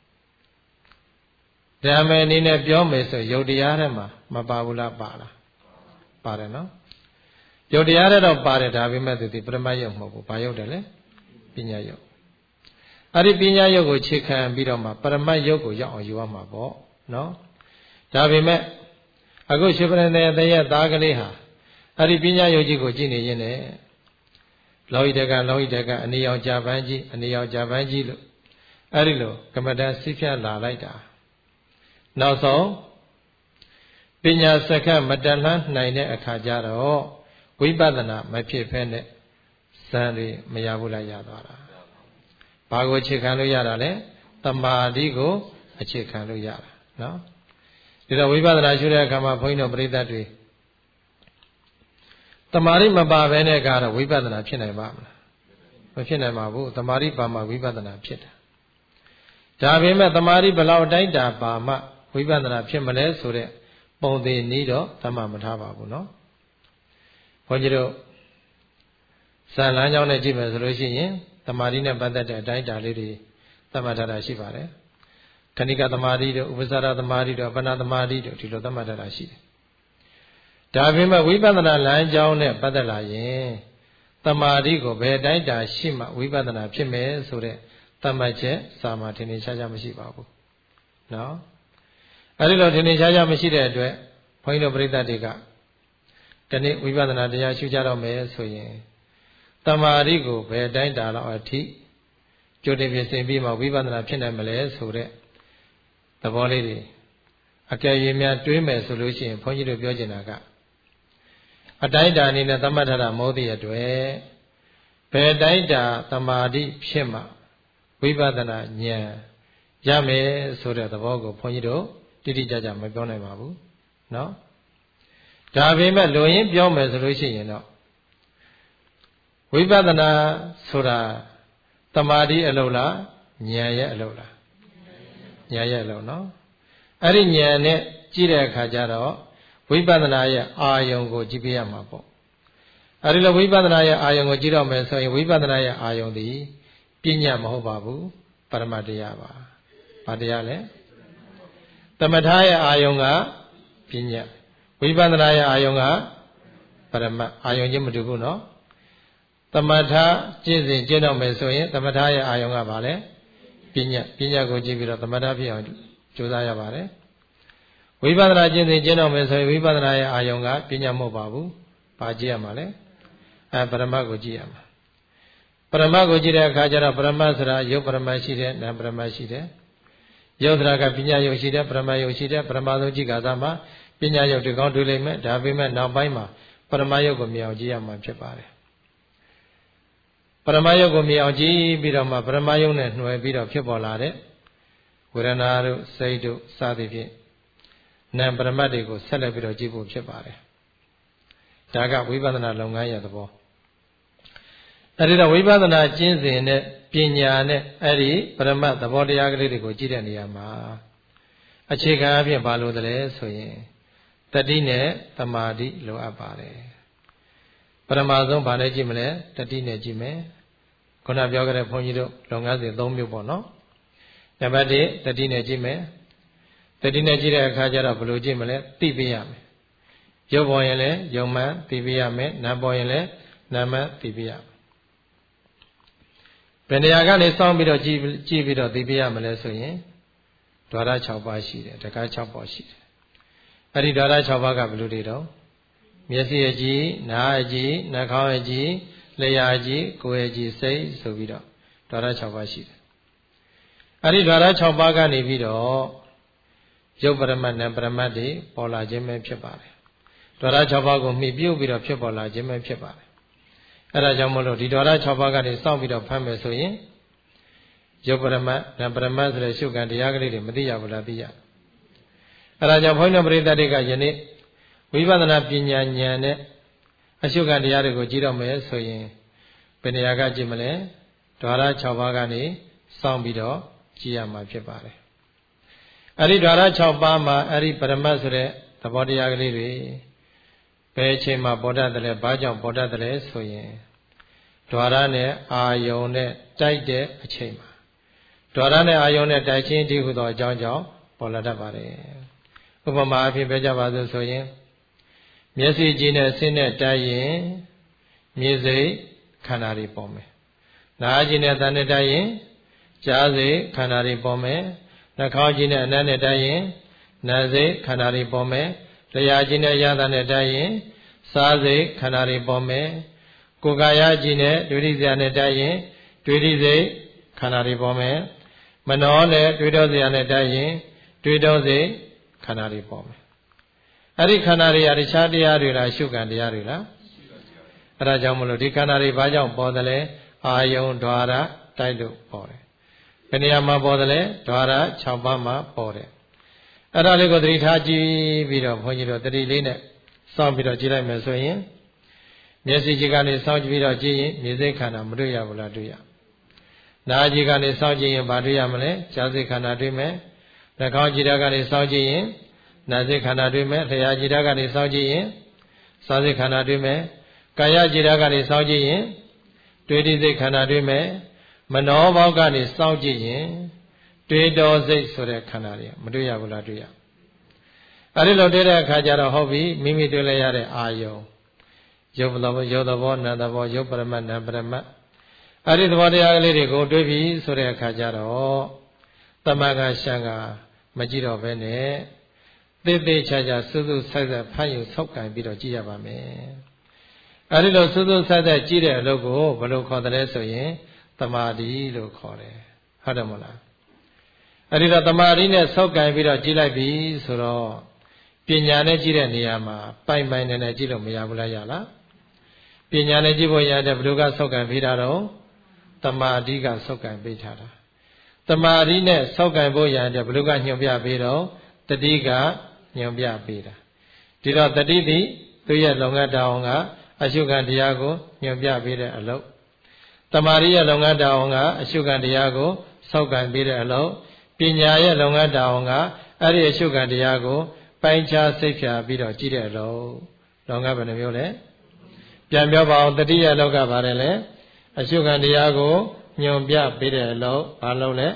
ဓမ္မအနေနဲ့ပြောမယ်ဆိုယုတ်တရားတွေမှာမပါဘူးလားပါလားပါတယ်နော်ယုတ်တရားတွေတော့ပါတယ်ဒါပေမဲ့သူဒီပရမတ်ယုတ်မဟုတ်ဘူးဘာယုတ်တယ်လဲပညာယုတ်အဲ့ဒီပညာယုတ်ကိုခြေခံပြီးတော့မှပရမတ်ယုတ်ကိုရောက်အောင်ယူရမှာပေါ့နော်ဒါပေမဲ့အခုရှင်ပရိသေတရဲ့သားကလေးဟာအဲ့ဒီပညာယုတ်ကြီးကိုကြည့်နေရင်လည်းလောဟိတကအနိယောင်ကြာပန်းကြီးအနိယောင်ကြာပန်းကြီးလို့အဲ့ဒီလိုကမ္မဋ္ဌာန်းစိဖြတ်လာလိုက်တာနောက်ဆုံးပညာစက္ကမတလှမ်းနိုင်တဲ့အခါကျတော့ဝိပဿနာမဖြစ်ဖဲနဲ့ဇန်တွေမရဘူးလားရသွားတာဘာကိုအခြေခံလို့ရတာလဲတမာတိကိုအခြေခံလို့ရတာနော်ဒီတော့ဝိပဿနာရှုတဲ့အခါမှာဘုန်းကြီးတို့ပရိသတ်တွေတမာတိမပါဘဲနဲ့ကတော့ဝိပဿနာဖြစ်နိုင်ပါမလားမဖြစ်နိုင်ပါဘူးတမာတိပါမှဝိပဿနာဖြစ်တာဒါပေမဲ့တမာတိဘလောက်တိုက်တာပါမှဝိပဿနာဖြစ်မလဲဆိုတဲ့ပုံသေးနည်းတော့သမမထားပါဘူးနော်ဘုန်းကြီးတို့ဇာလန်းကြောင်းနဲ့ကြည့်မယ်ဆိုလို့ရှိရင်တမာတိနဲ့ပတ်သက်တဲ့အတိုင်းအတာလေးတွေသတ်မှတ်ထားတာရှိပါတယ်ခဏိကသမာဓိတို့ဥပ္ပစာရသမာဓိတို့အပ္ပနာသမာဓိတို့ဒီလိုသတ်မှတ်ထားတာရှိတယ်ဒါပေမဲ့ဝိပဿနာလမ်းကြောင်းနဲ့ပတ်သက်လာရင်သမာဓိကိုဘယ်အတိုင်းအတာရှိမှဝိပဿနာဖြစ်မယ်ဆိုတဲ့သတ်မှတ်ချက်စာမှာထင်ထင်ရှားရှားမရှိပါဘူးနော်အဲဒီလိုထင်ထင်ရှားရှားမရှိတဲ့အတွက်ဘုန်းကြီးတို့ပရိသတ်တွေကဒီနေ့ဝိပဿနာတရားရှုကြတော့မယ်ဆိုရင်တမာတိကိုဘယ်အတိုင်းတာလောက်အထိကြိုတင်ပြင်ဆင်ပြီးမှဝိပဿနာဖြစ်နိုင်မလဲဆိုတဲ့သဘောလေးတွေအကယ်၍များတွေးမယ်ဆိုလို့ရှိရင်ဘုန်းကြီးတို့ပြောချင်တာကအတိုင်းတာအနေနဲ့သမထတာမဟုတ်တဲ့အတွက်ဘယ်တိုင်းတာသမာဓိဖြစ်မှဝိပဿနာဉာဏ်ရမယ်ဆိုတဲ့သဘောကိုဘုန်းကြီးတို့တိတိကျကျမပြောနိုင်ပါဘူးနော်ဒါပေမဲ့လူရင်းပြောမယ်ဆိုလို့ရှိရင်တော့ဝိပဿနာဆိုတာသမာဓိအလုပ်လားဉာဏ်ရဲ့အလုပ်လားဉာဏ်ရဲ့အလုပ်နော်အဲ့ဒီဉာဏ်နဲ့ကြည့်တဲ့အခါကျတော့ဝိပဿနာရဲ့အာယုံကိုကြည့်ပြရမှာပေါ့အဲ့ဒီလိုဝိပဿနာရဲ့အာယုံကိုကြည့်တော့မယ်ဆိုရင်ဝိပဿနာရဲ့အာယုံသည်ပညာမဟုတ်ပါဘူးပရမတ္တရားပါဘာတရားလဲသမထရဲ့အာယုံကပညာဝိပဿနာရဲ့အာယုံကပရမတ်အာယုံချင်းမတူဘူးနော်သမထကျင့်စဉ်ကျင့်တော့မယ်ဆိုရင်သမထရဲ့အာယုံကဘာလဲပညာကိုကြည့်ပြီးတော့သမထဖြစ်အောင်ကြိုးစားရပါတယ်ဝိပဿနာကျင့်စဉ်ကျင့်တော့မယ်ဆိုရင်ဝိပဿနာရဲ့အာယုံကပညာမဟုတ်ပါဘူးဘာကြည့်ရမှာလဲပရမတ်ကိုကြည့်ရမှာပရမတ်ကိုကြည့်တဲ့အခါကျတော့ပရမတ်ဆိုတာယုတ်ပရမတ်ရှိတယ်နာမ်ပရမတ်ရှိတယ်ယုတ်ဆိုတာကပညာယုတ်ရှိတယ်ပရမတ်ယုတ်ရှိတယ်ပရမတ်ဆုံးကြည့်ကစားမှာပညာယုတ်ဒီကောင်းတွေ့လိမ့်မယ်ဒါပေမဲ့နောက်ပိုင်းမှာပရမတ်ယုတ်ကိုမြင်အောင်ကြည့်ရမှာဖြစ်ပါတယ်ပရမတ်ယုတ်ကိုမြင်အောင်ကြည့်ပြီးတော့မှပရမတ်ယုတ်နဲ့နှွယ်ပြီးတော့ဖြစ်ပေါ်လာတဲ့ဝေဒနာတို့စိတ်တို့စသည်ဖြင့်နာမ်ပရမတ်တွေကိုဆက်လက်ပြီးတော့ကြည့်ဖို့ဖြစ်ပါတယ်ဒါကဝိပဿနာလုပ်ငန်းရဲ့သဘောအဲဒီတော့ဝိပဿနာကျင့်စဉ်နဲ့ပညာနဲ့အဲ့ဒီပရမတ်သဘောတရားကလေးတွေကိုကြည့်တဲ့နေရာမှာအခြေခံအဖြစ်ဘာလို့တလဲဆိုရင်တတိနဲ့သမာဓိလိုအပ်ပါတယ်ပရမဆုံးဘာနဲ့ကြည့်မလဲတတိနဲ့ကြည့်မယ်ခုနပြောခဲ့တဲ့ဘုန်းကြီးတို့လုပ်ငန်းစဉ်၃မျိုးပေါ့နော်နံပါတ်1တတိနဲ့ကြည့်မယ်တတိနဲ့ကြည့်တဲ့အခါကျတော့ဘယ်လိုကြည့်မလဲသိပေးရမယ်ရုပ်ပေါ်ရင်လည်းရုပ်မှန်သိပေးရမယ်နာမ်ပေါ်ရင်လည်းနာမ်မှန်သိပေးရမယ်ဘယ်နေရာကနေစောင့်ပြီးတော့ကြည့်ပြီးတော့သိပေးရမလဲဆိုရင်ဓဝရ6ပါးရှိတယ်တကား6ပါးရှိတယ်အဲ့ဒီဓဝရ6ပါးကဘယ်လိုတွေတော့မျက်စိအကြည့်နားအကြည့်နှာခေါင်းအကြည့်လျှာအကြည့်ကိုယ်အကြည့်စိတ်ဆိုပြီးတော့ဓဝရ6ပါးရှိတယ်အဲ့ဒီဓဝရ6ပါးကနေပြီးတော့ရုပ်ပရမတ်နဲ့ပရမတ်တွေပေါ်လာခြင်းပဲဖြစ်ပါတယ်ဓဝရ6ပါးကိုမှီပြုတ်ပြီးတော့ဖြစ်ပေါ်လာခြင်းပဲဖြစ်ပါတယ်အဲ့ဒါကြောင့်မလို့ဒီဓဝရ6ပါးကနေစောင့်ပြီးတော့ဖတ်မယ်ဆိုရင်ရုပ်ပရမတ်နာမ်ပရမတ်ဆိုတဲ့ရှုခံတရားကလေးတွေမသိရဘူးလားသိရအဲ့ဒါကြောင့်ဘုန်းတော်ပရိသတ်တွေကယနေ့ဝိပဿနာပညာဉာဏ်နဲ့အရှုခံတရားတွေကိုကြည့်တော့မယ်ဆိုရင်ဘယ်နေရာကကြည့်မလဲဓဝရ6ပါးကနေစောင့်ပြီးတော့ကြည့်ရမှာဖြစ်ပါတယ်အဲ့ဒီဓဝရ6ပါးမှာအဲ့ဒီပရမတ်ဆိုတဲ့သဘောတရားကလေးတွေဘယ်အချိန်မှပေါ်တတ်တယ်လဲဘာကြောင့်ပေါ်တတ်တယ်လဲဆိုရင်ဓဝရနဲ့အာယုံနဲ့တိုက်တဲ့အချိန်မှာဓဝရနဲ့အာယုံနဲ့တိုက်ခြင်းတည်းဟူသောအကြောင်းကြောင့်ပေါ်လာတတ်ပါတယ်ဥပမာအဖြစ်ပြောကြပါစို့ဆိုရင်မျက်စိကြည့်နဲ့ဆင်းနဲ့တိုက်ရင်မြင်စိတ်ခန္ဓာတွေပေါ်မယ်နားကြည့်နဲ့သံနဲ့တိုက်ရင်ကြားစိတ်ခန္ဓာတွေပေါ်မယ်နှာခေါင်းကြည့်နဲ့အနံ့နဲ့တိုက်ရင်နားစိတ်ခန္ဓာတွေပေါ်မယ်လျှာကြည့်နဲ့ရသနဲ့တိုက်ရင်စားစိတ်ခန္ဓာတွေပေါ်မယ်ကိုယ်ကာယကြည့်နဲ့ဒွိဋ္ဌိစရာနဲ့တိုက်ရင်ဒွိဋ္ဌိစိတ်ခန္ဓာတွေပေါ်မယ်မနောနဲ့တွေးတောစရာနဲ့တိုက်ရင်တွေးတောစိတ်ခန္ဓာတွေပေါ်မယ်အဲ့ဒီခန္ဓာတွေကတခြားတရားတွေလားရှုခံတရားတွေလားအဲ့ဒါကြောင့်မလို့ဒီခန္ဓာတွေဘာကြောင့်ပေါ်သလဲအာယုံဓဝရတိုက်လို့ပေါ်တယ်ဘယ်နေရာမှာပေါ်သလဲဓဝရ6ပါးမှာပေါ်တယ်အဲ့ဒါလေးကိုသတိထားကြည့်ပြီးတော့ဘုန်းကြီးတို့တတိလေးနဲ့စောင့်ပြီးတော့ကြည့်လိုက်မယ်ဆိုရင်မျက်စိကြည့်ကနေစောင့်ကြည့်ပြီးတော့ကြည့်ရင်မြင်စိတ်ခန္ဓာမတွေ့ရဘူးလားတွေ့ရနားကြည့်ကနေစောင့်ကြည့်ရင်ဘာတွေ့ရမလဲကြားစိတ်ခန္ဓာတွေ့မယ်နှာခေါင်းကြည့်တာကနေစောင့်ကြည့်ရင်နာစိတ်ခန္ဓာတွေ့မယ်လျှာကြည့်တာကနေစောင့်ကြည့်ရင်စားစိတ်ခန္ဓာတွေ့မယ်ကာယကြည့်တာကနေစောင့်ကြည့်ရင်တွေးတိစိတ်ခန္ဓာတွေ့မယ်မနောဘောက်ကနေစောင့်ကြည့်ရင်တွေးတော်စိတ်ဆိုတဲ့ခန္ဓာတွေမတွေ့ရဘူးလားတွေ့ရအဲဒီလိုတွေ့တဲ့အခါကျတော့ဟုတ်ပြီမိမိတွေ့လိုက်ရတဲ့အာယုံရုပ်သဘောနာမ်သဘောရုပ်ပရမတ်နာမ်ပရမတ်အဲဒီသဘောတရားကလေးတွေကိုတွေ့ပြီဆိုတဲ့အခါကျတော့တမကရှံကမကြည့်တော့ဘဲနဲ့သေသေးချာချာစွစွဆိုင်ဆိုင်ဖတ်ယူဆောက်ကင်ပြီးတော့ကြည့်ရပါမယ်အဲဒီလိုစွစွဆိုင်ဆိုင်ကြည့်တဲ့အလုပ်ကိုဘယ်လိုခေါ်တယ်လဲဆိုရင်သမာဓိလို့ခေါ်တယ်ဟုတ်တယ်မဟုတ်လားအဲ့ဒီတော့တမာရီနဲ့စောက်ကင်ပြီးတော့ကြည့်လိုက်ပြီဆိုတော့ပညာနဲ့ကြည့်တဲ့နေရာမှာပိုင်ပိုင်နဲ့ကြည့်လို့မရဘူးလားရလားပညာနဲ့ကြည့်ဖို့ရတဲ့ဘယ်သူကစောက်ကင်ပေးတာတော့တမာရီကစောက်ကင်ပေးထားတာတမာရီနဲ့စောက်ကင်ဖို့ရတဲ့ဘယ်သူကညွှန်ပြပေးတော့တတိကညွှန်ပြပေးတာဒီတော့တတိသည်သူရဲ့လုံငန်းတောင်းကအရှုခံတရားကိုညွှန်ပြပေးတဲ့အလုပ်တမာရီရဲ့လုံငန်းတောင်းကအရှုခံတရားကိုစောက်ကင်ပေးတဲ့အလုပ်ပညာရဲ့လုံငန်းတောင်းကအဲ့ဒီအရှုခံတရားကိုပိုင်းခြားစိတ်ဖြာပြီးတော့ကြည့်တဲ့အလုပ်လုံငန်းဘယ်နှမျိုးလဲပြန်ပြောပါအောင်တတိယလောက်ကပါတယ်လေအရှုခံတရားကိုညွှန်ပြပေးတဲ့အလုပ်ဘာလုပ်လဲ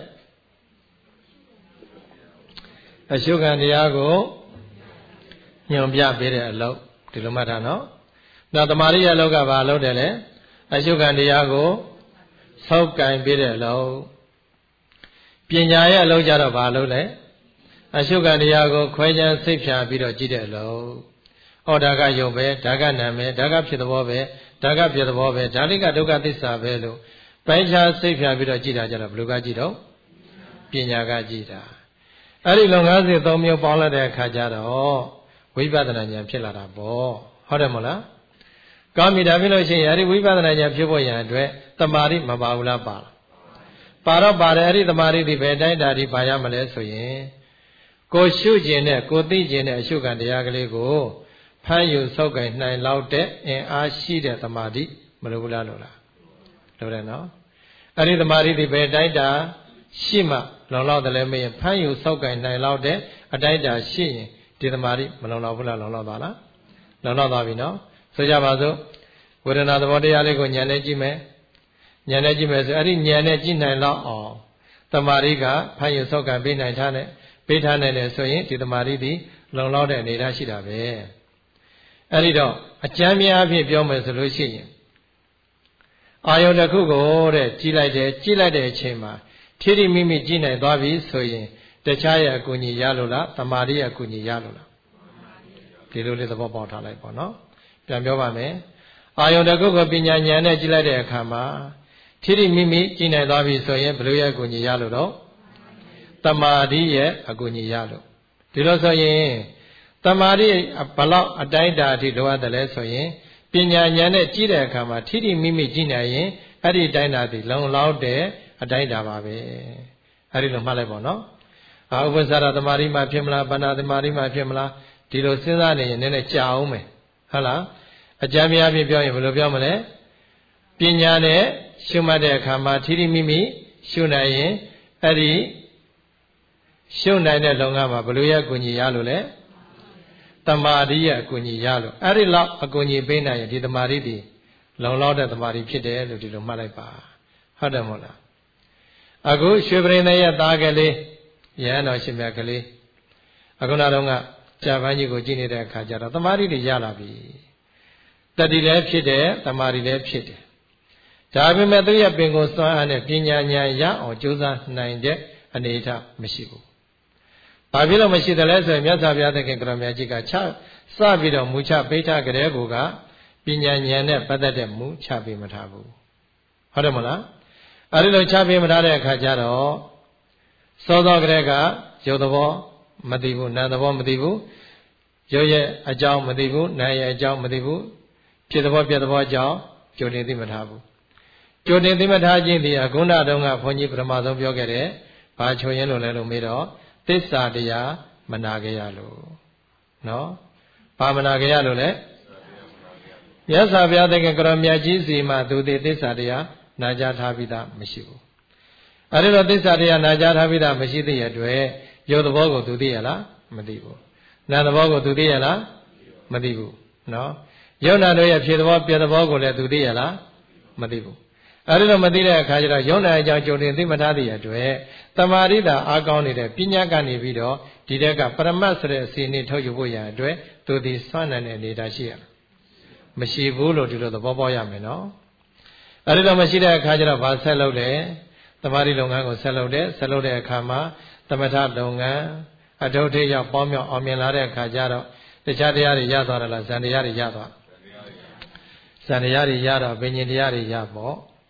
အရှုခံတရားကိုညွှန်ပြပေးတဲ့အလုပ်ဒီလိုမှတ်ထားနော်နောက်တမာရိယလောက်ကဘာလုပ်တယ်လဲအရှုခံတရားကိုစောက်ကင်ပေးတဲ့အလုပ်ပညာရဲ့အလုပ်ကြတော့ဘာလုပ်လဲအရှုခံတရားကိုခွဲခြားစိတ်ဖြာပြီးတော့ကြည့်တဲ့အလုပ်ဩဒါကယုံပဲဒါကနာမယ်ဒါကဖြစ်သဘောပဲဒါကပြသဘောပဲဒါလေးကဒုက္ခသစ္စာပဲလို့ပိုင်းခြားစိတ်ဖြာပြီးတော့ကြည့်တာကြတော့ဘယ်လိုကကြည့်တော့ပညာကကြည့်တာအဲ့ဒီလုံငန်းစဉ်၃မျိုးပေါင်းလိုက်တဲ့အခါကျတော့ဝိပဿနာဉာဏ်ဖြစ်လာတာပေါ့ဟုတ်တယ်မဟုတ်လားကောင်းပြီဒါဖြစ်လို့ရှိရင်အဲ့ဒီဝိပဿနာဉာဏ်ဖြစ်ဖို့ရန်အတွက်တမာရိမပါဘူးလားပါတော့ပါတယ်အဲ့ဒီတမာရိဒီဘယ်တိုင်းတာဒီပါရမလဲဆိုရင်ကိုရှုခြင်းနဲ့ကိုသိခြင်းနဲ့အရှုခံတရားကလေးကိုဖမ်းယူစောက်ကင်နိုင်လောက်တဲ့အင်အားရှိတဲ့တမာရိမလိုဘူးလားလို့လားလိုတယ်နော်အဲ့ဒီတမာရိဒီဘယ်တိုင်းတာရှိမှလုံလောက်တယ်လဲမရင်ဖမ်းယူစောက်ကင်နိုင်လောက်တဲ့အတိုင်းတာရှိရင်ဒီတမာရိမလုံလောက်ဘူးလားလုံလောက်သွားလားလုံလောက်သွားပြီနော်ဆိုကြပါစို့ဝေဒနာသဘောတရားလေးကိုဉာဏ်နဲ့ကြည့်မယ်ဉာဏ်နဲ့ကြည့်မယ်ဆိုအဲ့ဒီဉာဏ်နဲ့ကြည့်နိုင်လောက်အောင်တမာရိကဖမ်းယူစောက်ကင်ပေးနိုင်ထားတဲ့ပေးထားနိုင်တယ်ဆိုရင်ဒီတမာရိဒီလုံလောက်တဲ့အနေအထားရှိတာပဲအဲ့ဒီတော့အကျမ်းများအဖြစ်ပြောမယ်ဆိုလို့ရှိရင်အာယုန်တစ်ခုကိုတဲ့ကြည့်လိုက်တဲ့အချိန်မှာထိထိမိမိကြည့်နိုင်သွားပြီဆိုရင်တခြားရဲ့အကူအညီရလို့လားတမာရိရဲ့အကူအညီရလို့လားဒီလိုလေးသဘောပေါက်ထားလိုက်ပေါ့နော်ပြန်ပြောပါမယ်အာယုန်တစ်ခုကိုပညာဉာဏ်နဲ့ကြည့်လိုက်တဲ့အခါမှာထိထိမိမိကြည့်နိုင်သွားပြီဆိုရင်ဘယ်လိုရဲ့အကူအညီရလို့တော့တမာရိရဲ့အကူအညီရလို့ဒီလိုဆိုရင်တမာရိဘလောက်အတိုင်းတာအထိလိုအပ်တယ်လဲဆိုရင်ပညာဉာဏ်နဲ့ကြည့်တဲ့အခါမှာထိထိမိမိကြည့်နိုင်ရင်အဲ့ဒီအတိုင်းတာဒီလုံလောက်တဲ့အတိုင်းတာပါပဲအဲ့ဒီလိုမှတ်လိုက်ပါနော်ဥပ္ပစာရတမာရိမှဖြစ်မလားပဏ္ဏတမာရိမှဖြစ်မလားဒီလိုစဉ်းစားနေရင်နည်းနည်းကြာအောင်မယ်ဟုတ်လားအကြမ်းများပြပြောရင်ဘယ်လိုပြောမလဲပညာနဲ့ရှုမှတ်တဲ့အခါမှာထိထိမိမိရှုနိုင်ရင်အဲ့ဒီရှုနိုင်တဲ့လုံငန်းမှာဘယ်လိုရအကူအညီရလို့လဲတမာရိရဲ့အကူအညီရလို့အဲ့ဒီလောက်အကူအညီပေးနိုင်ရင်ဒီတမာရိဒီလုံလောက်တဲ့တမာရိဖြစ်တယ်လို့ဒီလိုမှတ်လိုက်ပါဟုတ်တယ်မဟုတ်လားအခုရွှေပရိသေရဲ့သားကလေးရဟန်းတော်ရှင်မြတ်ကလေးအခုနောက်တော့ကကြာပန်းကြီးကိုကြည့်နေတဲ့အခါကျတော့တမာရိတွေရလာပြီတတိလည်းဖြစ်တယ်တမာရိလည်းဖြစ်တယ်ဒါပေမဲ့သူရဲ့ပင်ကိုစွမ်းအားနဲ့ပညာဉာဏ်ရအောင်ကြိုးစားနိုင်တဲ့အနေအထားမရှိဘူးဘာဖြစ်လို့မရှိတယ်လဲဆိုရင်မြတ်စွာဘုရားသခင်ကရောမြတ်ကြီးကစပြီးတော့မူချပေးထားကြတဲ့ကူကပညာဉာဏ်နဲ့ပတ်သက်တဲ့မူချပေးမထားဘူးဟုတ်တယ်မလားအဲဒီလိုချပေးမထားတဲ့အခါကျတော့စောသောကလေးကရုပ်သဘောမသိဘူးနာမ်သဘောမသိဘူးရုပ်ရဲ့အကြောင်းမသိဘူးနာမ်ရဲ့အကြောင်းမသိဘူးဖြစ်သဘောပြသဘောအကြောင်းကြိုတင်သိမထားဘူးကြိုတင်သိမထားခြင်းဒီအဂုဏတုံးကဘုန်းကြီးပထမဆုံးပြောခဲ့တယ်ဘာချိုရင်လို့လဲလို့မေးတော့သစ္စာတရားမနာကြရလို့နော်ဘာမနာကြရလို့လဲမြတ်စွာဘုရားသခင်ကရောမြတ်ကြီးစီမှာသူသည်သစ္စာတရားနာကြားထားပြီးသားမရှိဘူးအဲဒီတော့သစ္စာတရားနာကြားထားပြီးသားမရှိသေးတဲ့အတွက်ရုပ်သဘောကိုသူသိရလားမသိဘူးနာမ်သဘောကိုသူသိရလားမသိဘူးနော်ရုပ်နာတို့ရဲ့ဖြစ်သဘောပြသဘောကိုလည်းသူသိရလားမသိဘူးအဲဒီတော့မသိတဲ့အခါကျတော့ရုပ်နာအကြောင်းကြိုတင်သိမထားတဲ့အတွက်တမာရိတာအားကောင်းနေတဲ့ပညာကနေပြီးတော့ဒီတက်ကပရမတ်ဆိုတဲ့အစီအစဉ်ထုတ်ယူဖို့ရတဲ့အတွက်သူဒီစွန့်နိုင်တဲ့အနေအထားရှိရမရှိဘူးလို့ဒီလိုသဘောပေါက်ရမယ်နော်အဲဒီတော့မရှိတဲ့အခါကျတော့ဘာဆက်လုပ်လဲတမာရိလုပ်ငန်းကိုဆက်လုပ်တယ်ဆက်လုပ်တဲ့အခါမှာသမထလုပ်ငန်းအထုထိရောက်ပေါင်းမြောက်အောင်မြင်လာတဲ့အခါကျတော့တခြားတရားတွေရသွားတယ်လားဇန်တရားတွေရသွားဇန်တရားတွေရတော့ဘိညာဉ်တရားတွေရပေါ့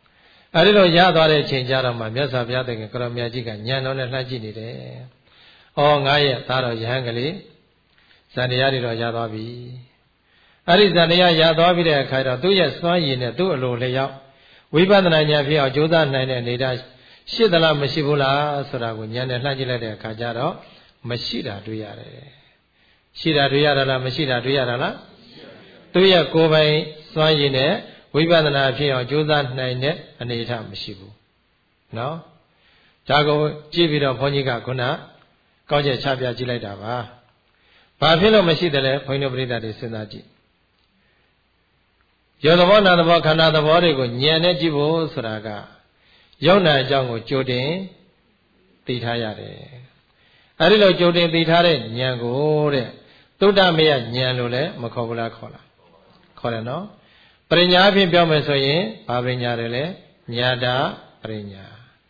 အဲ့ဒီလိုရသွားတဲ့အချိန်ကြတော့မှမြတ်စွာဘုရားသခင်ကိုရောင်မြတ်ကြီးကဉာဏ်တော်နဲ့လှမ်းကြည့်နေတယ်။အော်ငါရဲ့သားတော်ယဟန်ကလေးဇန်တရားတွေတော့ရသွားပြီ။အဲ့ဒီဇန်တရားရသွားပြီးတဲ့အခါတော့သူ့ရဲ့စွမ်းရည်နဲ့သူ့အလိုလျောက်ဝိပဿနာဉာဏ်ဖြစ်အောင်ကြိုးစားနိုင်တဲ့အနေထားရှိသလားမရှိဘူးလားဆိုတာကိုဉာဏ်နဲ့လှမ်းကြည့်လိုက်တဲ့အခါကျတော့မရှိတာတွေ့ရတယ်။ရှိတာတွေ့ရတာလားမရှိတာတွေ့ရတာလား။သူ့ရဲ့ကိုယ်ပိုင်စွမ်းရည်နဲ့ဝိပဿနာဖြစ်အောင်ကြိုးစားနိုင်တဲ့အနေအထားမရှိဘူး။နော်။ဒါကိုကြည့်ပြီးတော့ဘုန်းကြီးကခုနကောင်းချက်ချပြကြည့်လိုက်တာပါ။ဘာဖြစ်လို့မရှိတယ်လဲဘုန်းကြီးတို့ပြိဿတွေစဉ်းစားကြည့်။ယောသဘောနာသဘောခန္ဓာသဘောတွေကိုဉာဏ်နဲ့ကြည့်ဖို့ဆိုတာကယုံနာအကြောင်းကိုကြိုတင်သိထားရတယ်။အဲဒီလိုကြိုတင်သိထားတဲ့ဉာဏ်ကိုတဲ့သုတ္တမယဉာဏ်လို့လည်းမခေါ်ဘူးလားခေါ်လား။ခေါ်တယ်နော်။ပရိညာအဖြစ်ပြောမယ်ဆိုရင်ဘာပရိညာတွေလဲညာတာပရိညာ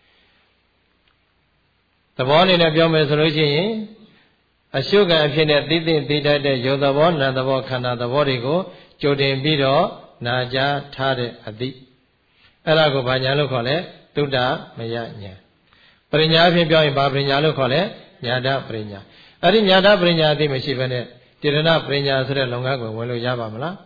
သဘောအနေနဲ့ပြောမယ်ဆိုလို့ရှိရင်အရှုကံအဖြစ်နဲ့သိသိတတ်တဲ့ယောသဘောနာသဘောခန္ဓာသဘောတွေကိုကြိုတင်ပြီးတော့နာကြားထားတဲ့အသည့်အဲ့ဒါကိုဘာညာလို့ခေါ်လဲသုတ္တမယဉာဏ်ပရိညာအဖြစ်ပြောရင်ဘာပရိညာလို့ခေါ်လဲညာတာပရိညာအဲ့ဒီညာတာပရိညာအသိမရှိဘဲနဲ့တိရဏပရိညာဆိုတဲ့လုပ်ငန်းကိုဝင်လို့ရပါမလား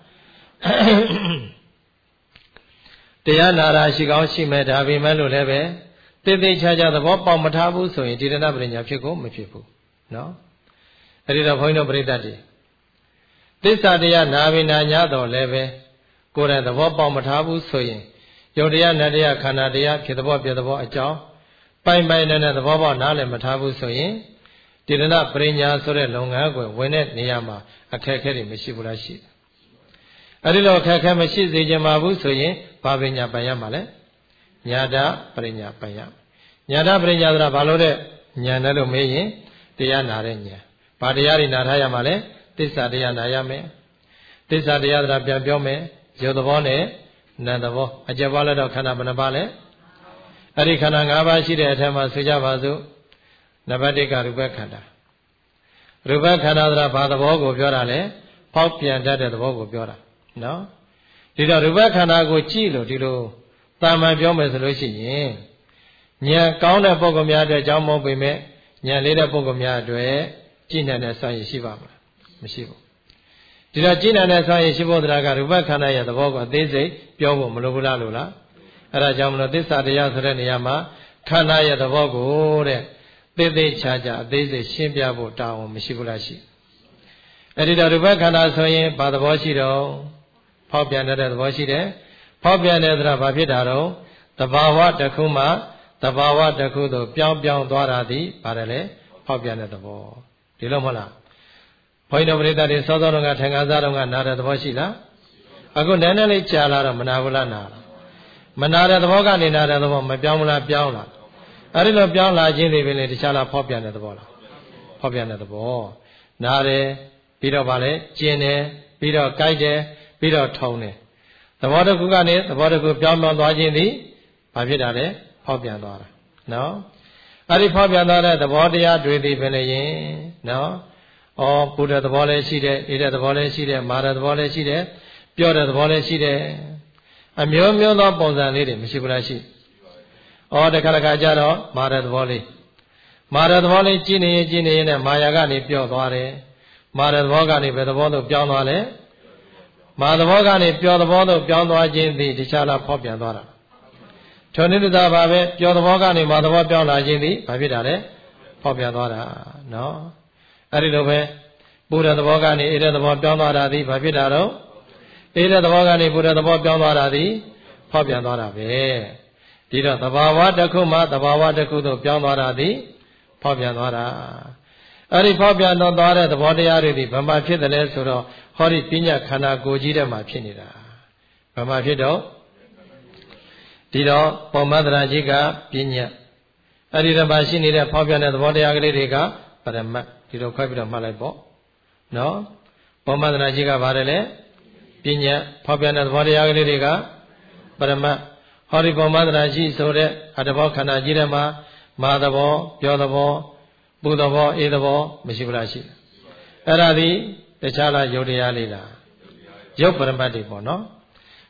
တရားနာတာရှိကောင်းရှိမဲ့ဒါပေမဲ့လို့လည်းပဲတိတိကျကျသဘောပေါက်မထားဘူးဆိုရင်တိရဏပရိညာဖြစ်ကိုမဖြစ်ဘူးနော်အဲ့ဒီတော့ဘုန်းကြီးတို့ပြိဿတွေသစ္စာတရားနာဝိနာညာတော်လည်းပဲကိုယ်တိုင်သဘောပေါက်မထားဘူးဆိုရင်ယုတ်တရားနတ်တရားခန္ဓာတရားဖြစ်သဘောပြသဘောအကြောင်းပိုင်နဲ့သဘောပေါက်နားလည်မထားဘူးဆိုရင်တိရဏပရိညာဆိုတဲ့လုပ်ငန်းကိုဝင်တဲ့နေရာမှာအခက်အခဲတွေမရှိဘူးလားရှိတယ်အဲ့ဒီလိုအခက်အခဲမရှိစေချင်ပါဘူးဆိုရင်ဘာပညာပိုင်ရမှာလဲညာတာပရိညာပိုင်ရညာတာပရိညာဆိုတာဘာလို့တဲ့ညာတယ်လို့မေးရင်တရားနာတဲ့ညာဘာတရားတွေနာထားရမှာလဲသစ္စာတရားနာရမယ်သစ္စာတရားဆိုတာပြန်ပြောမယ်ရုပ်သဘောနဲ့နာမ်သဘောအကျက်ပါလည်းတော့ခန္ဓာဘယ်နှပါလဲအဲ့ဒီခန္ဓာ၅ပါးရှိတဲ့အထက်မှာဆိုကြပါစို့နံပါတ်1ကရူပခန္ဓာရူပခန္ဓာဆိုတာဘာသဘောကိုပြောတာလဲဖောက်ပြန်တတ်တဲ့သဘောကိုပြောတာနော်ဒီတော့ရူပခန္ဓာကိုကြည့်လို့ဒီလိုတာမန်ပြောမယ်ဆိုလို့ရှိရင်ဉာဏ်ကောင်းတဲ့ပုဂ္ဂိုလ်များအတွက်အကြောင်းမဟုတ်ပေမဲ့ဉာဏ်လေးတဲ့ပုဂ္ဂိုလ်များအတွက်ကြည်နိုင်တဲ့စွမ်းရည်ရှိပါမလားမရှိဘူးဒီတော့ကြည်နိုင်တဲ့စွမ်းရည်ရှိဖို့တရားကရူပခန္ဓာရဲ့သဘောကိုအသေးစိတ်ပြောဖို့မလိုဘူးလားလို့လားအဲ့ဒါကြောင့်မလို့သစ္စာတရားဆိုတဲ့နေရာမှာခန္ဓာရဲ့သဘောကိုတဲ့သေသေးချာချာအသေးစိတ်ရှင်းပြဖို့တာဝန်မရှိဘူးလားရှိအဲ့ဒီတော့ရူပခန္ဓာဆိုရင်ဘာသဘောရှိတော့ဖောက်ပြန်တဲ့သဘောရှိတယ်ဖောက်ပြန်တဲ့ဆိုတာဘာဖြစ်တာတော့သဘာဝတစ်ခုမှသဘာဝတစ်ခုသို့ပြောင်းသွားတာသည်ပါတယ်လေဖောက်ပြန်တဲ့သဘောဒီလိုမဟုတ်လားဘုန်းကြီးတို့ပရိသတ်တွေစောစောတုန်းကထင်ကားစားတုန်းကနားတဲ့သဘောရှိလားအခုနည်းနည်းလေးကြာလာတော့မနာဘူးလားနာလားမနာတဲ့သဘောကနေနာတဲ့သဘောမပြောင်းဘူးလားပြောင်းလာအဲ့ဒီလိုပြောင်းလာခြင်းတွေပဲလေတခြားလားဖောက်ပြန်တဲ့သဘောလားဖောက်ပြန်တဲ့သဘောနာတယ်ပြီးတော့ဗာလဲကျင်တယ်ပြီးတော့ကြိုက်တယ်ပြီးတော့ထုံတယ်သဘောတစ်ခုကနေသဘောတစ်ခုပြောင်းသွားခြင်းသည်ဘာဖြစ်တာလဲဖောက်ပြန်သွားတာနော်အဲ့ဒီဖောက်ပြန်သွားတဲ့သဘောတရားတွေသည်ပဲလေရင်နော်ဩပူတဲ့သဘောလည်းရှိတယ်အေးတဲ့သဘောလည်းရှိတယ်မာတဲ့သဘောလည်းရှိတယ်ပြောတဲ့သဘောလည်းရှိတယ်အမျိုးမျိုးသောပုံစံလေးတွေမရှိဘူးလားရှိဩတခါတခါကျတော့မာတဲ့သဘောလေးကြည့်နေရင်နဲ့မာယာကနေပြော့သွားတယ်မာတဲ့သဘောကနေဘယ်သဘောသို့ပြောင်းသွားလဲမာသဘောကနေပြော့သဘောသို့ပြောင်းသွားခြင်းသည်တခြားလားဖောက်ပြန်သွားတာထိုနည်းတူပါပဲပြော့သဘောကနေမာသဘောပြောင်းလာခြင်းသည်ဘာဖြစ်တာလဲဖောက်ပြန်သွားတာနော်အဲ့ဒီလိုပဲပူတဲ့သဘောကနေအေးတဲ့သဘောပြောင်းသွားတာသည်ဘာဖြစ်တာတော့အေးတဲ့သဘောကနေပူတဲ့သဘောပြောင်းသွားတာသည်ဖောက်ပြန်သွားတာပဲဒီတော့သဘာဝတစ်ခုမှသဘာဝတစ်ခုသို့ပြောင်းသွားတာသည်ဖောက်ပြန်သွားတာအဲ့ဒီဖောက်ပြန်သွားတဲ့သဘောတရားတွေသည်ဘာမှဖြစ်တယ်လဲဆိုတော့ဟောဒီပညာခန္ဓာကိုယ်ကြီးထဲမှာဖြစ်နေတာဘာမှဖြစ်တော့ဒီတော့ပေါ်မတ္တရာကြီးကပညာအဲ့ဒီတပါရှိနေတဲ့ဖောက်ပြန်တဲ့သဘောတရားကလေးတွေကပရမတ်ဒီလိုခွဲပြီးတော့မှတ်လိုက်ပေါ့နော်ပေါ်မတ္တရာကြီးကပါတယ်လေပညာဖောက်ပြန်တဲ့သဘောတရားကလေးတွေကပရမတ်ဟောဒီပေါ်မတ္တရာကြီးဆိုတဲ့အတ္တဘောခန္ဓာကြီးထဲမှာမာသဘောပြောသဘောပူသဘောအေးသဘောမရှိဘူးလားရှိအဲ့ဒါဒီတခြားလားယုတ်တရားလေးလားယုတ်ပရမတ်တွေပေါ့နော်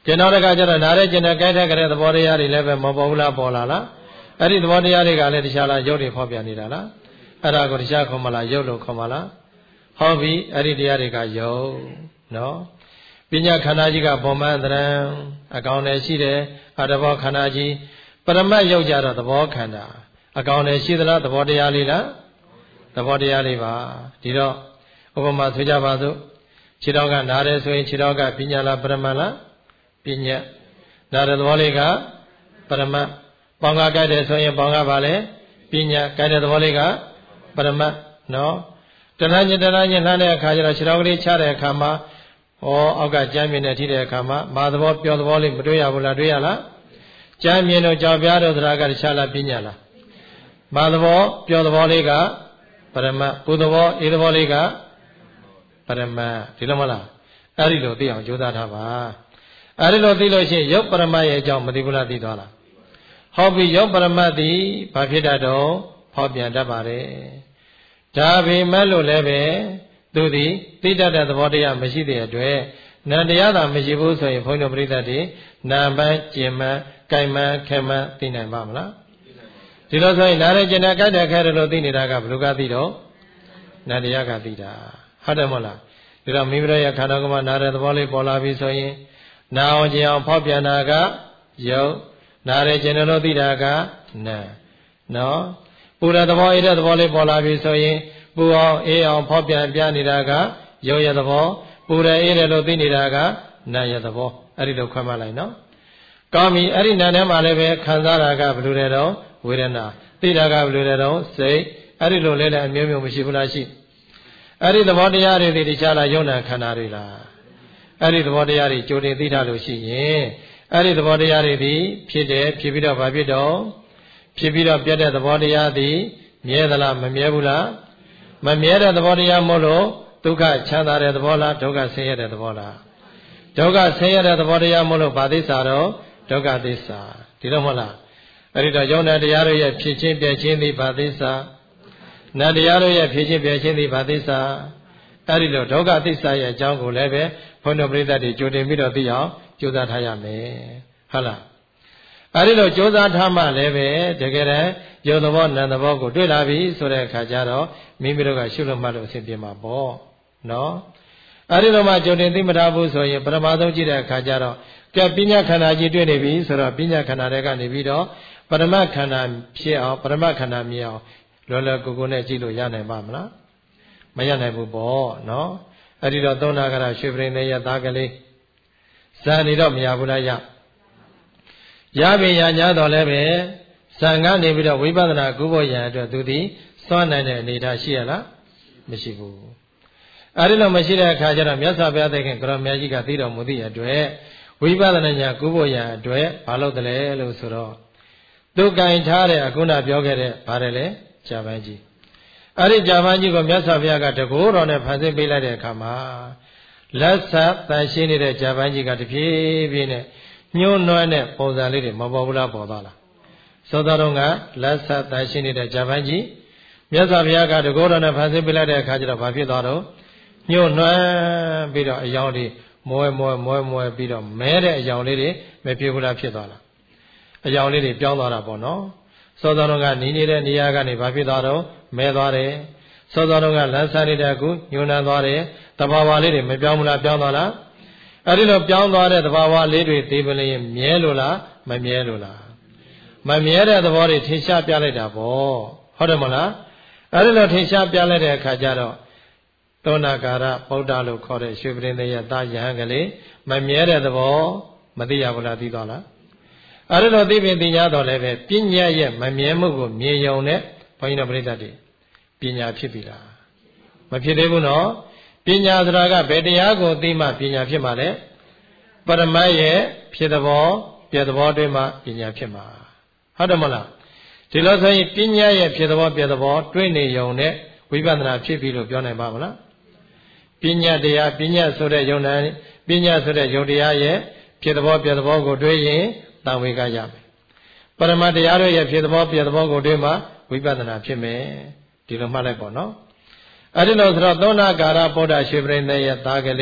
ကျွန်တော်တကကြတော့နားရဲကျင်တဲ့ကြိုက်တဲ့ကြတဲ့သဘောတရားတွေလည်းပဲမပေါ်ဘူးလားပေါ်လာလားအဲ့ဒီသဘောတရားတွေကလည်းတခြားလားရုပ်တွေဖော်ပြနေတာလားအဲ့ဒါကိုတခြားခေါ်မလားရုပ်လို့ခေါ်မလားဟောပြီအဲ့ဒီတရားတွေကရုပ်နော်ပညာခန္ဓာကြီးကပုံမှန်တရံအကောင်နဲ့ရှိတယ်အတဘောခန္ဓာကြီးပရမတ်ရုပ်ကြတော့သဘောခန္ဓာအကောင်နဲ့ရှိသလားသဘောတရားလေးလားသဘောတရားလေးပါဒီတော့ဥပမာဆိုကြပါစို့ခြေတော်ကနားတယ်ဆိုရင်ခြေတော်ကပညာလားပရမတ်လားပညာနားတဲ့သဘောလေးကပရမတ်ပေါင်ကကြိုက်တယ်ဆိုရင်ပေါင်ကပါလေပညာကြိုက်တဲ့သဘောလေးကပရမတ်နော်တဏှာညလှမ်းတဲ့အခါကျတော့ခြေတော်ကလေးချတဲ့အခါမှာအောက်ကကြမ်းမြင်နဲ့ထိတဲ့အခါမှာမာသဘောပျော်သဘောလေးမတွေ့ရဘူးလားတွေ့ရလားကြမ်းမြင်တို့ကြောက်ပြားတို့သရာကတခြားလားပညာလားမာသဘောပျော်သဘောလေးကပရမတ်ပူသဘောအေးသဘောလေးကပရမတ်ဒီလိုမလားအဲ့ဒီလိုသိအောင်ကြိုးစားထားပါအဲ့ဒီလိုသိလို့ရှိရင်ရုပ်ပရမတ်ရဲ့အကြောင်းမသိဘူးလားသိသွားလားဟောပြီးရုပ်ပရမတ်သည်ဘာဖြစ်တတ်တော့ဖော်ပြန်တတ်ပါတယ်ဒါပေမဲ့လို့လည်းပဲသူသည်သိတတ်တဲ့သဘောတရားမရှိတဲ့အတွက်နံတရားသာမရှိဘူးဆိုရင်ဘုန်းတော်ပရိသတ်တွေနာပန်းကျင်မှန်ကြိုင်မှန်ခဲမှန်သိနိုင်ပါမလားဒီလိုဆိုရင်နားရဲကျင်တဲ့ကြိုက်တဲ့ခဲတယ်လို့သိနေတာကဘယ်လိုကသိတော့နံတရားကသိတာဟုတ်တယ်မဟုတ်လားဒီတော့မိမိတို့ရဲ့ခန္ဓာကိုယ်မှာနားရဲသဘောလေးပေါ်လာပြီဆိုရင်နာအောင်ကျင်အောင်ဖောက်ပြန်တာကရုပ်နားရဲကျင်တယ်လို့သိတာကနာနော်ပူတဲ့သဘောအေးတဲ့သဘောလေးပေါ်လာပြီဆိုရင်ပူအောင်အေးအောင်ဖောက်ပြန်ပြနေတာကရုပ်ရဲ့သဘောပူတယ်အေးတယ်လို့သိနေတာကနာရဲ့သဘောအဲ့ဒီလိုခွဲမှတ်လိုက်နော်ကောင်းပြီအဲ့ဒီနာထဲမှာလည်းပဲခံစားတာကဘယ်လိုလဲတော့ဝေဒနာသိတာကဘယ်လိုလဲတော့စိတ်အဲ့ဒီလိုလဲလည်းအမျိုးမျိုးမရှိဘူးလားရှိအဲ့ဒီသဘောတရားတွေဒီတခြားလားယုံနာခန္ဓာတွေလားအဲ့ဒီသဘောတရားတွေကြိုတင်သိထားလို့ရှိရင်အဲ့ဒီသဘောတရားတွေဒီဖြစ်တယ်ဖြစ်ပြီးတော့ဘာဖြစ်တော့ဖြစ်ပြီးတော့ပြတ်တဲ့သဘောတရားသည်မြဲသလားမမြဲဘူးလားမမြဲတဲ့သဘောတရားမို့လို့ဒုက္ခချမ်းသာတဲ့သဘောလားဒုက္ခဆင်းရဲတဲ့သဘောလားဒုက္ခဆင်းရဲတဲ့သဘောတရားမို့လို့ဘာသစ္စာတော့ဒုက္ခသစ္စာဒီလိုမဟုတ်လားအဲ့ဒီတော့ယုံနာတရားတို့ရဲ့ဖြစ်ချင်းပြည့်ချင်းသည်ဘာသစ္စာနတ်တရားတို့ရဲ့ဖြစ်ချင်းပြည့်ချင်းသည်ဘာသစ္စာအဲ့ဒီလိုဒုက္ခသစ္စာရဲ့အကြောင်းကိုလည်းပဲဘုန်းတော်ပရိသတ်တွေကြိုတင်ပြီးတော့သိအောင်ကြိုးစားထားရမယ်ဟုတ်လားအဲ့ဒီလိုကြိုးစားထားမှလည်းပဲတကယ်တမ်းယုံသဘောနံသဘောကိုတွေ့လာပြီဆိုတဲ့အခါကျတော့မိမိတို့ကရှုလို့မှတ်လို့အဆင်ပြေမှာပေါ့နော်အဲ့ဒီလိုမှကြိုတင်သိမထားဘူးဆိုရင်ပရမသုံးကြည့်တဲ့အခါကျတော့ကဲပညာခန္ဓာကြီးတွေ့နေပြီဆိုတော့ပညာခန္ဓာတွေကနေပြီးတော့ပရမခန္ဓာဖြစ်အောင်ပရမခန္ဓာမြင်အောင်လောလောကူကူနဲ့ကြည့်လို့ရနိုင်ပါမလားမရနိုင်ဘူးပေါ့နော်အဲ့ဒီတော့သုံးနာကရရွှေပရိသေရဲ့သားကလေးဇာနေတော့မရဘူးလားရပြီရ냐တော့လည်းပဲဇံကနေပြီးတော့ဝိပဿနာကုဖို့ရန်အတွက်သူသည်စွန့်နိုင်တဲ့အနေအထားရှိရလားမရှိဘူးအဲဒီလိုမရှိတဲ့အခါကျတော့မြတ်စွာဘုရားသခင်ကရောမြတ်ကြီးကသိတော်မူသည့်အတွက်ဝိပဿနာဉာဏ်ကုဖို့ရန်အတွက်ဘာလို့တလဲလို့ဆိုတော့သူကင်ထားတဲ့အခုနပြောခဲ့တဲ့ဗါတယ်လေဂျာပန်ကြီးအဲဒီဂျာပန်ကြီးကိုမြတ်စွာဘုရားကတကိုးတော်နဲ့ဖန်ဆင်းပေးလိုက်တဲ့အခါမှာလက်ဆက်တန်ရှင်းနေတဲ့ဂျာပန်ကြီးကတဖြည်းဖြည်းနဲ့ညှိုးနွမ်းတဲ့ပုံစံလေးတွေမပေါ်ဘူးလားပေါ်သွားလားသောတော်တော်ကလက်ဆက်တန်ရှင်းနေတဲ့ဂျာပန်ကြီးမြတ်စွာဘုရားကတကိုးတော်နဲ့ဖန်ဆင်းပေးလိုက်တဲ့အခါကျတော့ဘာဖြစ်သွားတော့ညှို့နှွမ်းပြီးတော့အယောင်လေးမွဲပြီးတော့မဲတဲ့အယောင်လေးတွေမဖြစ်ဘူးလားဖြစ်သွားလားအယောင်လေးတွေပြောင်းသွားတာပေါ့နော်သောတော်တော်ကနီးနေတဲ့နေရာကနေဘာဖြစ်သွားတော့မဲသွားတယ်သောတော်တော်ကလမ်းဆန်းနေတဲ့အခုညှို့နှမ်းသွားတယ်တဘာဝလေးတွေမပြောင်းဘူးလားပြောင်းသွားလားအဲ့ဒီလိုပြောင်းသွားတဲ့သဘာဝလေးတွေသိပလင်းမြဲလို့လားမမြဲလို့လားမမြဲတဲ့သဘောတွေထင်ရှားပြလိုက်တာပေါ့ဟုတ်တယ်မလားအဲ့ဒီလိုထင်ရှားပြလိုက်တဲ့အခါကျတော့သောနာကာရဗုဒ္ဓလို့ခေါ်တဲ့ရွှေပရိသေရဲ့တာယဟန်ကလေးမမြဲတဲ့သဘောမသိရဘူးလားသိသွားလားအဲ့ဒီလိုသိပင်သိ냐တော့လည်းပဲပညာရဲ့မမြဲမှုကိုမြင်ယုံနဲ့ဘုန်းကြီးတို့ပြိဿတွေပညာဖြစ်ပြီလားမဖြစ်သေးဘူးနော်ပညာဆိုတာကဘယ်တရားကိုသိမှပညာဖြစ်မှာလဲပရမတ်ရဲ့ဖြစ်သဘောပြသဘောတွေမှပညာဖြစ်မှာဟုတ်တယ်မလားဒီလိုဆိုရင်ပညာရဲ့ဖြစ်သဘောပြသဘောတွေ့နေယုံနဲ့ဝိပဿနာဖြစ်ပြီလို့ပြောနိုင်ပါမလားပညာတရားပညာဆိုတဲ့ယုံနာပညာဆိုတဲ့ယုံတရားရဲ့ဖြစ်သဘောပြသဘောကိုတွေ့ရင်တန်ဝေကရမယ်ပရမတ်တရားတို့ရဲ့ဖြစ်သဘောပြသဘောကိုတွေ့မှဝိပဿနာဖြစ်မယ်ဒီလိုမှတ်လိုက်ပေါ့နော်အဲ့ဒီလိုဆိုတော့သောနာကာရဗုဒ္ဓရွှေပရိသေရဲ့သားကလေး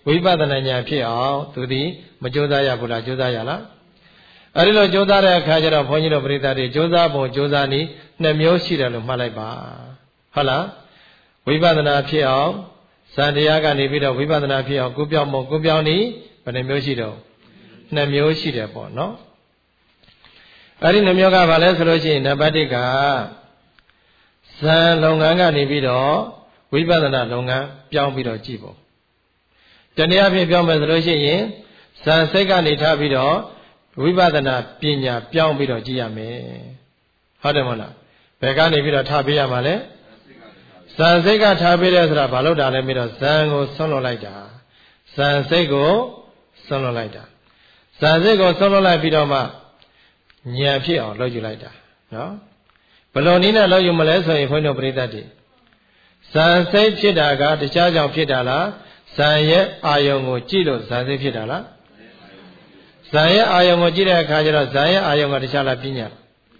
ဝိပဿနာဉာဏ်ဖြစ်အောင်သူသည်မကြိုးစားရဘူးလားကြိုးစားရလားအဲဒီလိုကြိုးစားတဲ့အခါကျတော့ဘုန်းကြီးတို့ပရိသတ်တွေကြိုးစားပုံကြိုးစားနည်းနှစ်မျိုးရှိတယ်လို့မှတ်လိုက်ပါဟုတ်လားဝိပဿနာဖြစ်အောင်ဇန်တရားကနေပြီးတော့ဝိပဿနာဖြစ်အောင်ကိုပြောင်းပုံကိုပြောင်းနည်းဘယ်နှမျိုးရှိတော့နှစ်မျိုးရှိတယ်ပေါ့နော်အဲဒီနှစ်မျိုးကဘာလဲဆိုလို့ရှိရင်နံပါတ်1ကဇန်လုပ်ငန်းကနေပြီးတော့ဝိပဿနာလုပ်ငန်းပြောင်းပြီးတော့ကြည့်ဖို့တနည်းအားဖြင့်ပြောမယ်ဆိုလို့ရှိရင်ဇန်စိတ်ကနေထားပြီးတော့ဝိပဿနာပညာပြောင်းပြီးတော့ကြည့်ရမယ်ဟုတ်တယ်မဟုတ်လားဘယ်ကနေပြီးတော့ထားပေးရမှာလဲဇန်စိတ်ကထားပေးတယ်ဆိုတာဘာလို့တာလဲပြီးတော့ဇန်ကိုဆွန့်လွတ်လိုက်တာဇန်စိတ်ကိုဆွန့်လွတ်လိုက်တာဇန်စိတ်ကိုဆွန့်လွတ်လိုက်ပြီးတော့မှဉာဏ်ဖြစ်အောင်လုပ်ယူလိုက်တာနော်ဘယ်လိုနည်းနဲ့လုပ်ယူမလဲဆိုရင်ခွင့်တို့ပရိသတ်တွေဇန်စိတ်ဖြစ်တာကတခြားကြောင့်ဖြစ်တာလားဇန်ရဲ့အာယုံကိုကြည့်လို့ဇန်စိတ်ဖြစ်တာလားဇန်ရဲ့အာယုံကိုကြည့်တဲ့အခါကျတော့ဇန်ရဲ့အာယုံကတခြားလားပညာ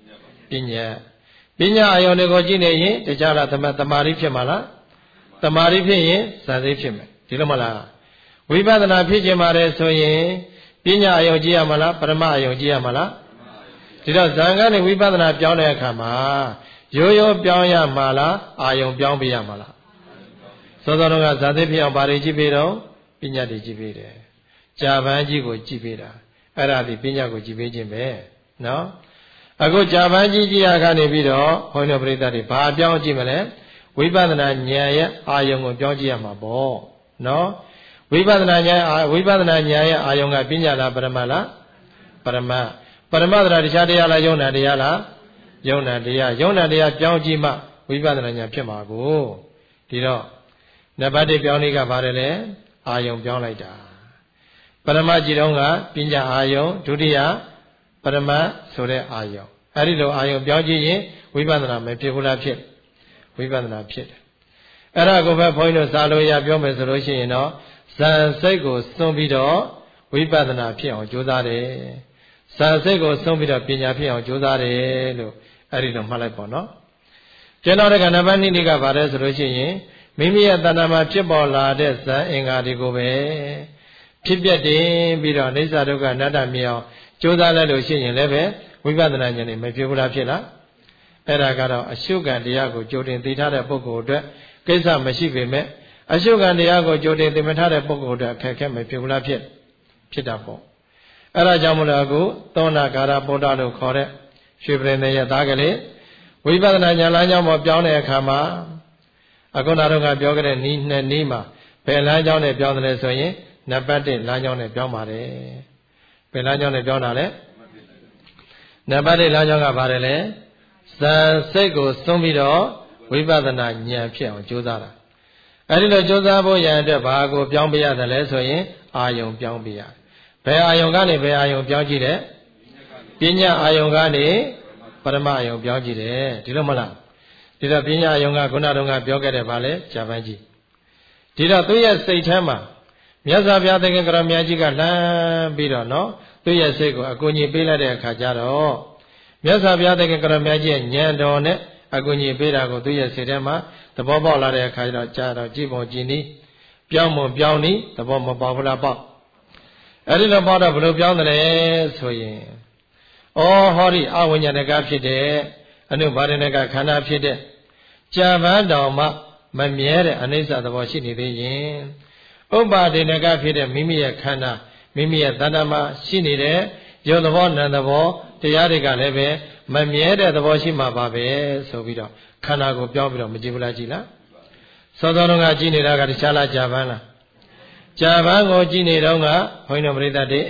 အာယုံတွေကိုကြည့်နေရင်တခြားလားတမာရီဖြစ်မှာလားတမာရီဖြစ်ရင်ဇန်စိတ်ဖြစ်မယ်ဒီလိုမလားဝိပဿနာဖြစ်ခြင်းပါတယ်ဆိုရင်ပညာအာယုံကြည့်ရမှာလားပရမအာယုံကြည့်ရမှာလားဒီတော့ဇန်ကနေဝိပဿနာပြောင်းတဲ့အခါမှာရိုးရိုးပြောင်းရမှာလားအာယုံပြောင်းပေးရမှာလားစောစောကဇာတိဖြစ်အောင်ဘာတွေကြည့်ပေးတော့ပညာတွေကြည့်ပေးတယ်ကြာပန်းကြီးကိုကြည့်ပေးတာအဲ့ဒါဒီပညာကိုကြည့်ပေးခြင်းပဲနော်အခုကြာပန်းကြီးကြည့်ရကနေပြီးတော့ဘုန်းတော်ပရိသတ်တွေဘာပြောင်းကြည့်မလဲဝိပဿနာဉာဏ်ရဲ့အာယုံကိုပြောင်းကြည့်ရမှာပေါ့နော်ဝိပဿနာဉာဏ်ရဲ့အာယုံကပညာလားပရမလားပရမတရားတရားတရားလားယုံနာတရားလားယုံနာတရားပြောင်းကြည့်မှဝိပဿနာဉာဏ်ဖြစ်မှာကိုဒီတော့နံပါတ်1ပြောင်းလေးကပါတယ်လေအာယုံပြောင်းလိုက်တာပရမကြည့်တော့ကပညာအာယုံဒုတိယပရမဆိုတဲ့အာယုံအဲဒီလိုအာယုံပြောင်းကြည့်ရင်ဝိပဿနာမဖြစ်ဘူးလားဖြစ်ဝိပဿနာဖြစ်တယ်အဲ့ဒါကိုပဲဘုန်းကြီးတို့စာလို့ရပြောမယ်ဆိုလို့ရှိရင်တော့ဇန်စိတ်ကိုစွန့်ပြီးတော့ဝိပဿနာဖြစ်အောင်ကြိုးစားတယ်ဇန်စိတ်ကိုစွန့်ပြီးတော့ပညာဖြစ်အောင်ကြိုးစားတယ်လို့အဲ့ဒီလိုမှတ်လိုက်ပေါ့နော်ကျွန်တော်ကနံပါတ်2ကဘာလဲဆိုလို့ရှိရင်မိမိရဲ့တဏ္ဍာမှာဖြစ်ပေါ်လာတဲ့ဇန်အင်္ဂါတွေကိုပဲဖြစ်ပြတင်ပြီးတော့အိစ္ဆဒုက္ခအနတ္တမြင်အောင်ကြိုးစားလိုက်လို့ရှိရင်လည်းပဲဝိပဿနာဉာဏ်နဲ့မဖြစ်ဘူးလားဖြစ်လားအဲ့ဒါကတော့အရှုခံတရားကိုကြိုတင်သိထားတဲ့ပုဂ္ဂိုလ်အတွက်ကိစ္စမရှိပေမဲ့အရှုခံတရားကိုကြိုတင်သိမထားတဲ့ပုဂ္ဂိုလ်အတွက်အခက်အခဲမဖြစ်ဘူးလားဖြစ်တာပေါ့အဲ့ဒါကြောင့်မလို့အခုသောနာကာရပုဒ္ဒလို့ခေါ်တဲ့ရွှေပြည်နယ်ရဲ့သားကလေးဝိပဿနာဉာဏ်လမ်းကြောင်းပေါ်ပြောင်းတဲ့အခါမှာအခုနာတော့ကပြောခဲ့တဲ့နီးနှစ်နီးမှာဘယ်လမ်းကြောင်းနဲ့ပြောင်းတယ်လဲဆိုရင်နံပါတ်1လမ်းကြောင်းနဲ့ပြောင်းပါတယ်ဘယ်လမ်းကြောင်းနဲ့ပြောင်းတာလဲနံပါတ်1လမ်းကြောင်းကပါတယ်လေဇန်စိတ်ကိုစွန့်ပြီးတော့ဝိပဿနာဉာဏ်ဖြစ်အောင်ကြိုးစားတာအဲဒီလိုကြိုးစားဖို့ရန်အတွက်ဘာကိုပြောင်းပေးရတယ်လဲဆိုရင်အာယုံပြောင်းပေးရတယ်ဘယ်အာယုံကနေဘယ်အာယုံပြောင်းကြည့်တယ်ပညာအာယုံကနေပရမအာယုံပြောင်းကြည့်တယ်ဒီလိုမလားဒီတော့ပညာအာယုံကခုနတုန်းကပြောခဲ့တယ်ဗာလဲဂျာပန်ကြီးဒီတော့သူ့ရဲ့စိတ်ထဲမှာမြတ်စွာဘုရားသခင်ကရောမြတ်ကြီးကလှမ်းပြီးတော့နော်သူ့ရဲ့စိတ်ကိုအကူအညီပေးလိုက်တဲ့အခါကျတော့မြတ်စွာဘုရားသခင်ကရောမြတ်ကြီးရဲ့ဉာဏ်တော်နဲ့အကူအညီပေးတာကိုသူ့ရဲ့စိတ်ထဲမှာသဘောပေါက်လာတဲ့အခါကျတော့ကြာတော့ကြည်ပုံကြည်နည်းပြောင်းနည်းသဘောမပေါက်ဘူးလားပေါက်အဲ့ဒီလိုပေါက်တော့ဘယ်လိုပြောင်းတယ်လဲဆိုရင်ဩဟောဒီအဝိညာဏကဖြစ်တဲ့အနုပါဒနကခန္ဓာဖြစ်တဲ့ကြာပန်းတော်မှမမြဲတဲ့အနိစ္စသဘောရှိနေသေးရင်ဥပါဒနကဖြစ်တဲ့မိမိရဲ့ခန္ဓာမိမိရဲ့တဏ္ဍာမှာရှိနေတဲ့ယုတ်သဘောနံသဘောတရားတွေကလည်းပဲမမြဲတဲ့သဘောရှိမှာပါပဲဆိုပြီးတော့ခန္ဓာကိုပြောင်းပြီးတော့မကြည့်ဘူးလားကြည့်လားစောစောတုန်းကကြည့်နေတာကတခြားလားကြာပန်းလားကြာပန်းကိုကြည့်နေတော့ကဘုန်းတော်ပရိသတ်တွေ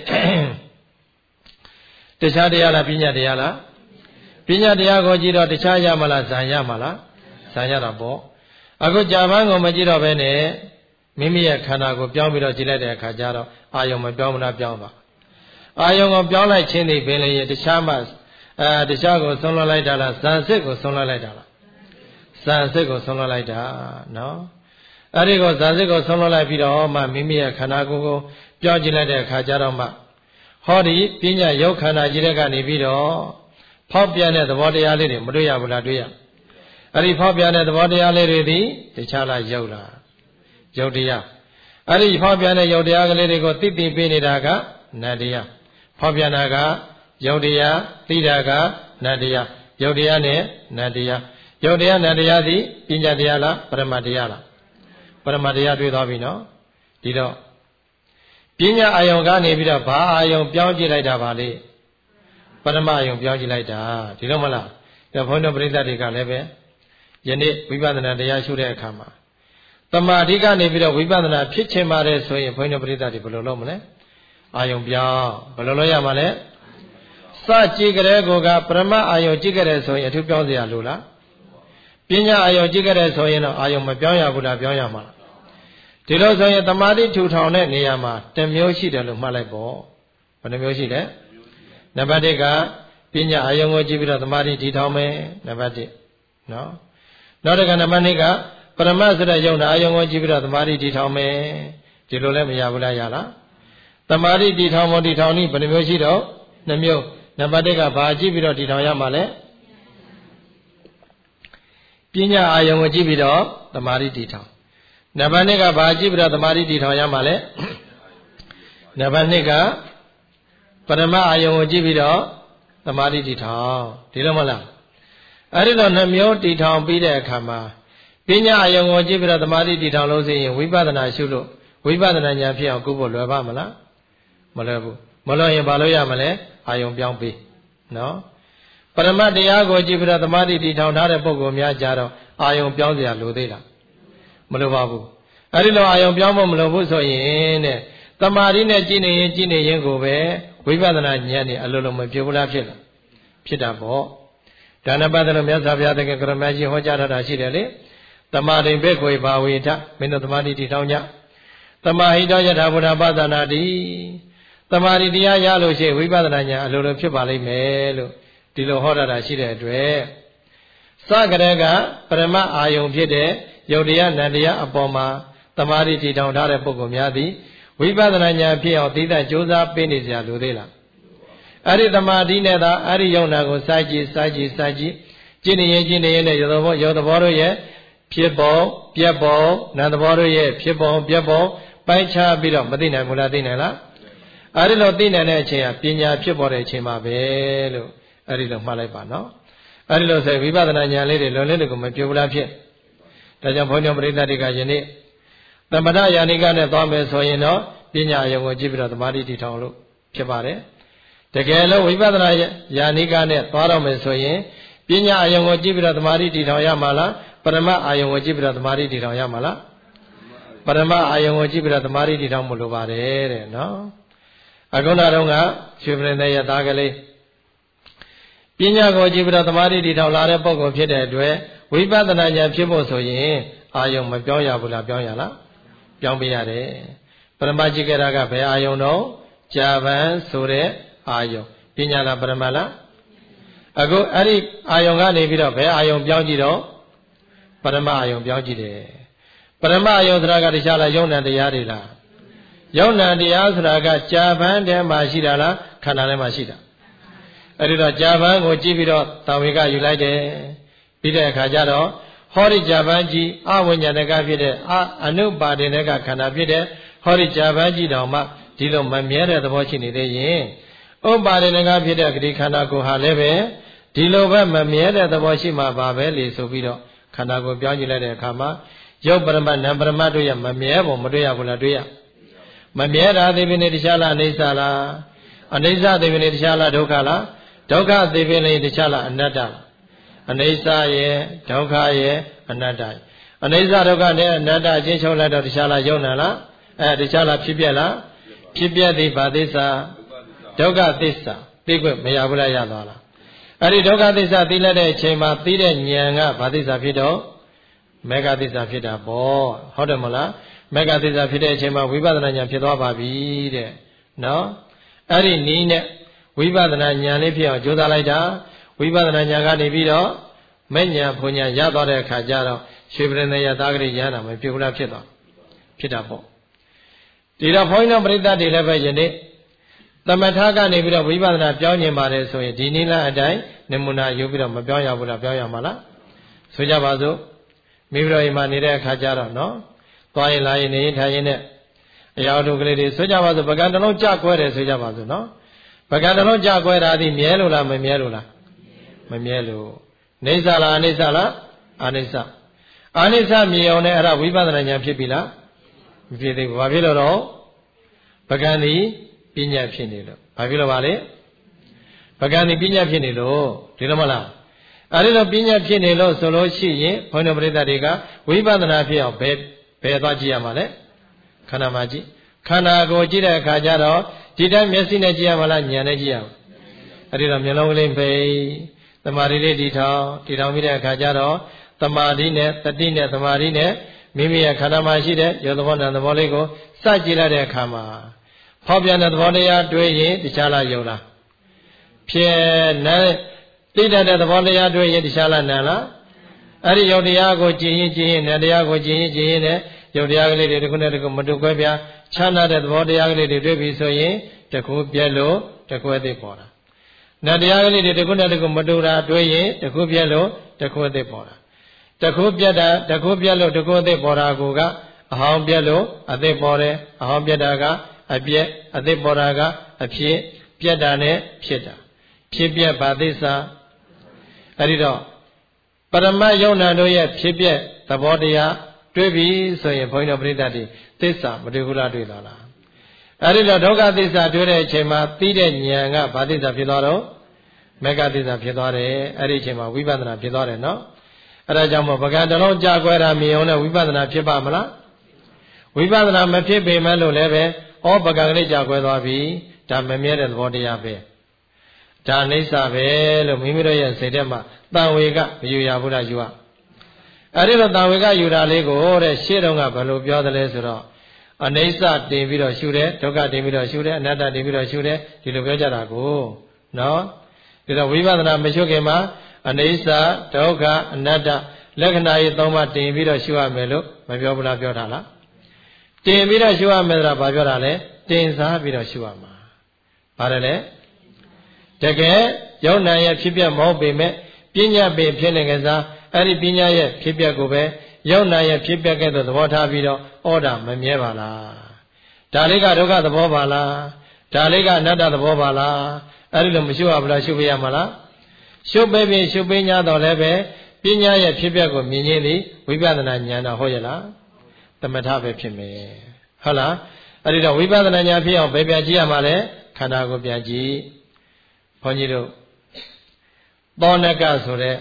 တခြားတရားလားပညာတရားလားပညာတရားကိုကြည့်တော့တခြားရမလားဇာရမလားဇာရတာပေါ့အခုကြာပန်းကိုမကြည့်တော့ဘဲနဲ့မိမိရဲ့ခန္ဓာကိုပြောင်းပြီးတော့ကြည့်လိုက်တဲ့အခါကျတော့အာယုံမပြောင်းမလားပြောင်းပါအာယုံကိုပြောင်းလိုက်ခြင်းဒီပင်လေတခြားမှတခြားကိုဆုံးလွှတ်လိုက်တာလားဇန်စစ်ကိုဆုံးလွှတ်လိုက်တာလားဇန်စစ်ကိုဆုံးလွှတ်လိုက်တာနော်အဲ့ဒီကိုဇန်စစ်ကိုဆုံးလွှတ်လိုက်ပြီးတော့မှမိမိရဲ့ခန္ဓာကိုယ်ကိုပြောင်းကြည့်လိုက်တဲ့အခါကျတော့မှဟောဒီပညာယုတ်ခန္ဓာကြီးတဲ့ကနေပြီးတော့ဖောက်ပြန်တဲ့သဘောတရားလေးတွေမတွေ့ရဘူးလားတွေ့ရအဲ့ဒီဖောက်ပြန်တဲ့သဘောတရားလေးတွေသည်တခြားလားယုတ်လားယုတ်တရားအဲ့ဒီဖောက်ပြန်တဲ့ယုတ်တရားကလေးတွေကိုသိသိပေးနေတာကနတ်တရားဖောက်ပြန်တာကယုတ်တရားသိတာကနတ်တရားယုတ်တရားနဲ့နတ်တရားယုတ်တရားနတ်တရားသည်ပညာတရားလားပရမတ်တရားလားပရမတ်တရားတွေ့သွားပြီနော်ဒီတော့ပညာအာယုံကနေပြီးတော့ဘာအာယုံပြောင်းကြည့်လိုက်တာပါလေပရမအာယုံပြောင်းကြည့်လိုက်တာဒီလိုမလားဒါဘုန်းတော်ပရိသတ်တွေကလည်းပဲယနေ့ဝိပဿနာတရားရှုတဲ့အခါမှာတမာဓိကနေပြီးတော့ဝိပဿနာဖြစ်ချင်ပါတယ်ဆိုရင်ဘုန်းတော်ပရိသတ်တွေဘယ်လိုလုပ်မလဲအာယုံပြောင်းဘယ်လိုလုပ်ရမှာလဲစကြည့်ကြတဲ့ကိုကပရမအာယုံကြည့်ကြတဲ့ဆိုရင်အထူးပြောင်းเสียလို့လားပညာအာယုံကြည့်ကြတဲ့ဆိုရင်တော့အာယုံမပြောင်းရဘူးလားပြောင်းရမှာလားဒီလိုဆိုရင်တမာတိထူထောင်တဲ့နေရာမှာတစ်မျိုးရှိတယ်လို့မှတ်လိုက်ပေါ့ဘယ်နှမျိုးရှိလဲနံပါတ်1ကပညာအာယုံကိုကြည့်ပြီးတော့တမာတိထီထောင်မယ်နံပါတ်1နော်နောက်တစ်ခါနံပါတ်2ကပရမတ်ဆိုတဲ့ယုံနာအာယုံကိုကြည့်ပြီးတော့တမာတိထီထောင်မယ်ဒီလိုလည်းမရဘူးလားရလားတမာတိထီထောင်ဖို့ထီထောင်နည်းဘယ်နှမျိုးရှိတော့2မျိုးနံပါတ်1ကဘာကြည့်ပြီးတော့ထီထောင်ရမှာလဲပညာအာယုံကိုကြည့်ပြီးတော့တမာတိထီထောင်နံပါတ်2ကဘာကြည့်ပြီးတော့တမာတိထီထောင်ရမှာလဲနံပါတ်2ကပရမအာယုံကိုကြည့်ပြီးတော့တမာတိထီထောင်ဒီလိုမလားအဲ့ဒီတော့2မျိုးထီထောင်ပြီးတဲ့အခါမှာပညာအာယုံကိုကြည့်ပြီးတော့တမာတိထီထောင်လို့ဆိုရင်ဝိပဿနာရှုလို့ဝိပဿနာဉာဏ်ဖြစ်အောင်ကုဖို့လွယ်ပါမလားမလွယ်ဘူးမလွယ်ရင်ဘာလို့ရမလဲအာယုံပြောင်းပြီးနော်ပရမတ်တရားကိုကြည့်ပြီးတော့တမာတိထီထောင်ထားတဲ့ပုဂ္ဂိုလ်များကြတော့အာယုံပြောင်းเสียလိုသေးလားမလိုပါဘူးအဲ့ဒီလိုအာယုံပြောင်းဖို့မလိုဘူးဆိုရင်တဲ့တမာတိနဲ့ကြည်နေရင်ကိုပဲဝိပဿနာဉာဏ်နဲ့အလိုလိုမဖြစ်ဘူးလားဖြစ်လားဖြစ်တာပေါ့ဒါနပတ်တယ်မြတ်စွာဘုရားတကယ်ကရမကြီးဟောကြားထားတာရှိတယ်လေတမာတိဘိက္ခွေဘာဝေထမင်းတို့တမာတိတည်ထောင်ကြတမာဟိတောယထာဘုရားပသနာတိတမာတိတရားရလို့ရှိရင်ဝိပဿနာဉာဏ်အလိုလိုဖြစ်ပါလိမ့်မယ်လို့ဒီလိုဟောထားတာရှိတဲ့အတွက်စကရကပရမအာယုံဖြစ်တဲ့ယုတ်တရားနံတရားအပေါ်မှာတမာတိတည်ထောင်ထားတဲ့ပုဂ္ဂိုလ်များသည်ဝိပဿနာဉာဏ်ဖြစ်အောင်သိတဲ့ကြိုးစားပေးနေကြလို့သေးလားအဲ့ဒီတမာတိနဲ့သာအဲ့ဒီယုံနာကိုစိုက်ကြည့်ကြည်နေရင်နဲ့ယုတ်သဘောတို့ရဲ့ဖြစ်ပုံပြက်ပုံနာသဘောတို့ရဲ့ဖြစ်ပုံပြက်ပုံပိုင်းခြားပြီးတော့မသိနိုင်ဘူးလားသိနိုင်လားအဲ့ဒီလိုသိနိုင်တဲ့အချိန်ကပညာဖြစ်ပေါ်တဲ့အချိန်ပါပဲလို့အဲ့ဒီလိုမှတ်လိုက်ပါနော်အဲ့ဒီလိုဆိုဝိပဿနာဉာဏ်လေးတွေလွန်လေးတွေကိုမပြောဘူးလားဖြစ်ဒါကြောင့်ဘုန်းတော်ပရိသတ်တွေကယနေ့သမထယာနိကနဲ့သွားမယ်ဆိုရင်တော့ပညာအယုံကိုကြည့်ပြီးတော့သမာဓိတည်ထောင်လို့ဖြစ်ပါတယ်တကယ်လို့ဝိပဿနာယာနိကနဲ့သွားတော့မယ်ဆိုရင်ပညာအယုံကိုကြည့်ပြီးတော့သမာဓိတည်ထောင်ရမှာလားပရမတ်အာယုံကိုကြည့်ပြီးတော့သမာဓိတည်ထောင်ရမှာလားပရမတ်အာယုံကိုကြည့်ပြီးတော့သမာဓိတည်ထောင်မလို့ပါတယ်တဲ့နော်အခုနောက်တော့ကရွှေပရင်တဲ့ရသားကလေးပညာကိုကြည့်ပြီးတော့သမာဓိတည်ထောင်လာတဲ့ပုဂ္ဂိုလ်ဖြစ်တဲ့အတွက်ဝိပဿနာဉာဏ်ဖြစ်ဖို့ဆိုရင်အာယုံမပြောင်းရဘူးလားပြောင်းရလားပြောင်းပြရတယ်ပရမတ်ကြည့်ကြတာကဘယ်အာယုံတော့ကြာပန်ဆိုတဲ့အာယုံပညာလားပရမတ်လားအခုအဲ့ဒီအာယုံကနေပြီးတော့ဘယ်အာယုံပြောင်းကြည့်တော့ပရမတ်အာယုံပြောင်းကြည့်တယ်ပရမတ်အာယုံဆိုတာကတခြားလားယုံနာတရားတွေလားယုံနာတရားဆိုတာကကြာပန်ထဲမှာရှိတာလားခန္ဓာထဲမှာရှိတာအဲ့ဒီတော့ကြာပန်ကိုကြည့်ပြီးတော့တာဝေကယူလိုက်တယ်ပြီးတဲ့အခါကျတော့ဟောဒီကြာပန်ကြီးအဝိညာဏကဖြစ်တဲ့အနုပါဒိနကခန္ဓာဖြစ်တဲ့ဟောဒီကြာပန်ကြီးတောင်မှဒီလိုမမြဲတဲ့သဘောရှိနေသေးရင်ဥပါဒိနကဖြစ်တဲ့ဂတိခန္ဓာကိုယ်ဟာလည်းပဲဒီလိုပဲမမြဲတဲ့သဘောရှိမှပါပဲလေဆိုပြီးတော့ခန္ဓာကိုယ်ပြောင်းကြည့်လိုက်တဲ့အခါမှာရုပ်ပရမတ်နံပရမတ်တို့ရမမြဲပုံမတွေ့ရဘူးလားတွေ့ရမမြဲတာသေပင်နေတခြားလားအနိစ္စလားအနိစ္စသေပင်နေတခြားလားဒုက္ခလားဒုက္ခသေပင်နေတခြားလားအနတ္တလားအနိစ္စရဲ့ဒုက္ခရဲ့အနတ္တအနိစ္စဒုက္ခနဲ့အနတ္တအချင်းချုပ်လိုက်တော့တခြားလားယုံနာလားတခြားလားဖြစ်ပြက်လားဖြစ်ပြက်သည်ဘာသစ္စာဒုက္ခသစ္စာသိခွင့်မရဘူးလားရသွားလားအဲ့ဒီဒုက္ခသစ္စာသိလိုက်တဲ့အချိန်မှာသိတဲ့ဉာဏ်ကဘာသစ္စာဖြစ်တော့မေဃသစ္စာဖြစ်တာပေါ့ဟုတ်တယ်မလားမေဃသစ္စာဖြစ်တဲ့အချိန်မှာဝိပဿနာဉာဏ်ဖြစ်သွားပါပြီတဲ့နော်အဲ့ဒီနည်းနဲ့ဝိပဿနာဉာဏ်လေးဖြစ်အောင်ကြိုးစားလိုက်တာဝိပဿနာဉာဏ်ကနေပြီးတော့မဲ့ဉာဏ်ဘုံဉာဏ်ရသွားတဲ့အခါကျတော့ရွှေပရင်တဲ့ရသားကလေးရဟနာမဖြစ်ဘူးလားဖြစ်သွားဖြစ်တာပေါ့ဒီတော့ဘုန်းကြီးတို့ပြိဿတွေလည်းပဲယနေ့သမထကနေပြီးတော့ဝိပဿနာပြောင်းကျင်ပါတယ်ဆိုရင်ဒီနည်းလမ်းအတိုင်းနမူနာယူပြီးတော့မပြောင်းရဘူးလားပြောင်းရမှာလားဆိုကြပါစို့မိဘတော်အိမ်မှာနေတဲ့အခါကျတော့နော်သွားရင်လာရင်နေရင်ထိုင်ရင်နဲ့အရာတို့ကလေးတွေဆိုကြပါစို့ပကံတစ်လုံးကြကွဲတယ်ဆိုကြပါစို့နော်ပကံတစ်လုံးကြကွဲတာဒီမြဲလို့လားမမြဲလို့လားမမြဲလို့နေသလားအနိစ္စလားအနိစ္စအနိစ္စမြင်အောင်နဲ့အဲ့ဒါဝိပဿနာဉာဏ်ဖြစ်ပြီလားမဖြစ်သေးဘူးဘာဖြစ်လို့တော့ပကံဒီပညာဖြစ်နေလို့ဘာဖြစ်လို့ပါလဲပကံဒီပညာဖြစ်နေလို့ဒီလိုမလားအဲ့ဒီလိုပညာဖြစ်နေလို့ဆိုလို့ရှိရင်ဘုန်းတော်ပရိသတ်တွေကဝိပဿနာဖြစ်အောင်ဘယ်သွားကြည့်ရမှာလဲခန္ဓာမှာကြည့်ခန္ဓာကိုကြည့်တဲ့အခါကျတော့ဒီတိုင်းမျက်စိနဲ့ကြည့်ရမှာလားဉာဏ်နဲ့ကြည့်ရမှာအဲ့ဒီတော့မျက်လုံးကလေးပိတ်သမာဓိလေးတည်ထောင်ပြီးတဲ့အခါကျတော့သမာဓိနဲ့တတိနဲ့သမာဓိနဲ့မိမိရဲ့ခန္ဓာမှာရှိတဲ့ယောသဘောနာသဘောလေးကိုစကြည့်လိုက်တဲ့အခါမှာဖောက်ပြန်တဲ့သဘောတရားတွေ့ရင်တခြားလားယုံလားဖြစ်နေသိတတ်တဲ့သဘောတရားတွေ့ရင်တခြားလားနာလားအဲ့ဒီယုတ်တရားကိုကျင့်ရင်နဲ့တရားကိုကျင့်ရင်နဲ့ယုတ်တရားကလေးတွေတစ်ခုနဲ့တစ်ခုမတူကွဲပြားချမ်းသာတဲ့သဘောတရားကလေးတွေတွေ့ပြီဆိုရင်တစ်ခုပြက်လို့တစ်ခုအသိပေါ်တာနတ်တရားကလေးတွေတစ်ခုနဲ့တစ်ခုမတူတာတွေ့ရင်တစ်ခုပြက်လို့တစ်ခုအသိပေါ်တာတစ်ခုပြက်တာတစ်ခုပြက်လို့တစ်ခုအသိပေါ်တာကိုကအဟောင်းပြက်လို့အသိပေါ်တယ်အဟောင်းပြက်တာကအပြက်အသိပေါ်တာကအဖြစ်ပြက်တာနဲ့ဖြစ်တာဖြစ်ပြက်ပါသစ္စာအဲ့ဒီတော့ပရမတ်ယုံနာတို့ရဲ့ဖြစ်ပြက်သဘောတရားတွေ့ပြီဆိုရင်ဘုန်းကြီးတို့ပြိတ္တတိသစ္စာမတွေ့ဘူးလားတွေ့လာလားအဲ့ဒီတော့ဒုက္ခသစ္စာတွေ့တဲ့အချိန်မှာသိတဲ့ဉာဏ်ကဘာသစ္စာဖြစ်သွားတော့မေဃသစ္စာဖြစ်သွားတယ်အဲ့ဒီအချိန်မှာဝိပဿနာဖြစ်သွားတယ်နော်အဲ့ဒါကြောင့်မို့ပကံတစ်လုံးကြာကွဲတာမြင်အောင်နဲ့ဝိပဿနာဖြစ်ပါမလားဝိပဿနာမဖြစ်ပေမဲ့လို့လည်းပဲဩပကံကလေးကြာကွဲသွားပြီဒါမမြဲတဲ့သဘောတရားပဲဒါအိဋ္ဌပဲလို့မိမိတို့ရဲ့စိတ်ထဲမှာတန်ဝေကမယူရဘူးလားယူရအဲ့ဒီတော့တန်ဝေကယူတာလေးကိုတဲ့ရှေ့တုန်းကဘယ်လိုပြောသလဲဆိုတော့အနိစ္စတင်ပြီးတော့ရှုတယ်ဒုက္ခတင်ပြီးတော့ရှုတယ်အနတ္တတင်ပြီးတော့ရှုတယ်ဒီလိုပြောကြတာကိုနော်ဒီတော့ဝိပဿနာမရှုခင်မှာအနိစ္စဒုက္ခအနတ္တလက္ခဏာရေး၃ပါးတင်ပြီးတော့ရှုရမယ်လို့မပြောဘူးလားပြောတာလားတင်ပြီးတော့ရှုရမယ်ဆိုတာဘာပြောတာလဲတင်စားပြီးတော့ရှုရမှာပါတယ်လေတကယ်ယုံနာရဲ့ဖြစ်ပြမဟုတ်ပေမဲ့ပညာပင်ဖြစ်နေကြစားအဲ့ဒီပညာရဲ့ဖြစ်ပြကိုပဲယုံနာရဲ့ဖြစ်ပြကဲ့သို့သဘောထားပြီးတော့ဩတာမမြဲပါလားဒါလေးကဒုက္ခသဘောပါလားဒါလေးကအနတ္တသဘောပါလားအဲ့ဒီလိုမရှုရဘူးလားရှုပေးရမှာလားရှုပေးပြီးရှုပေး냐တော့လည်းပဲပညာရဲ့ဖြစ်ပြကိုမြင်ခြင်းသည်ဝိပဿနာဉာဏ်တော့ဟုတ်ရဲ့လားသမထပဲဖြစ်မယ်ဟုတ်လားအဲ့ဒီတော့ဝိပဿနာဉာဏ်ဖြစ်အောင်ဘယ်ပြန်ကြည့်ရမှာလဲခန္ဓာကိုပြန်ကြည့်ဘုန်းကြီးတို့သောနကဆိုတဲ့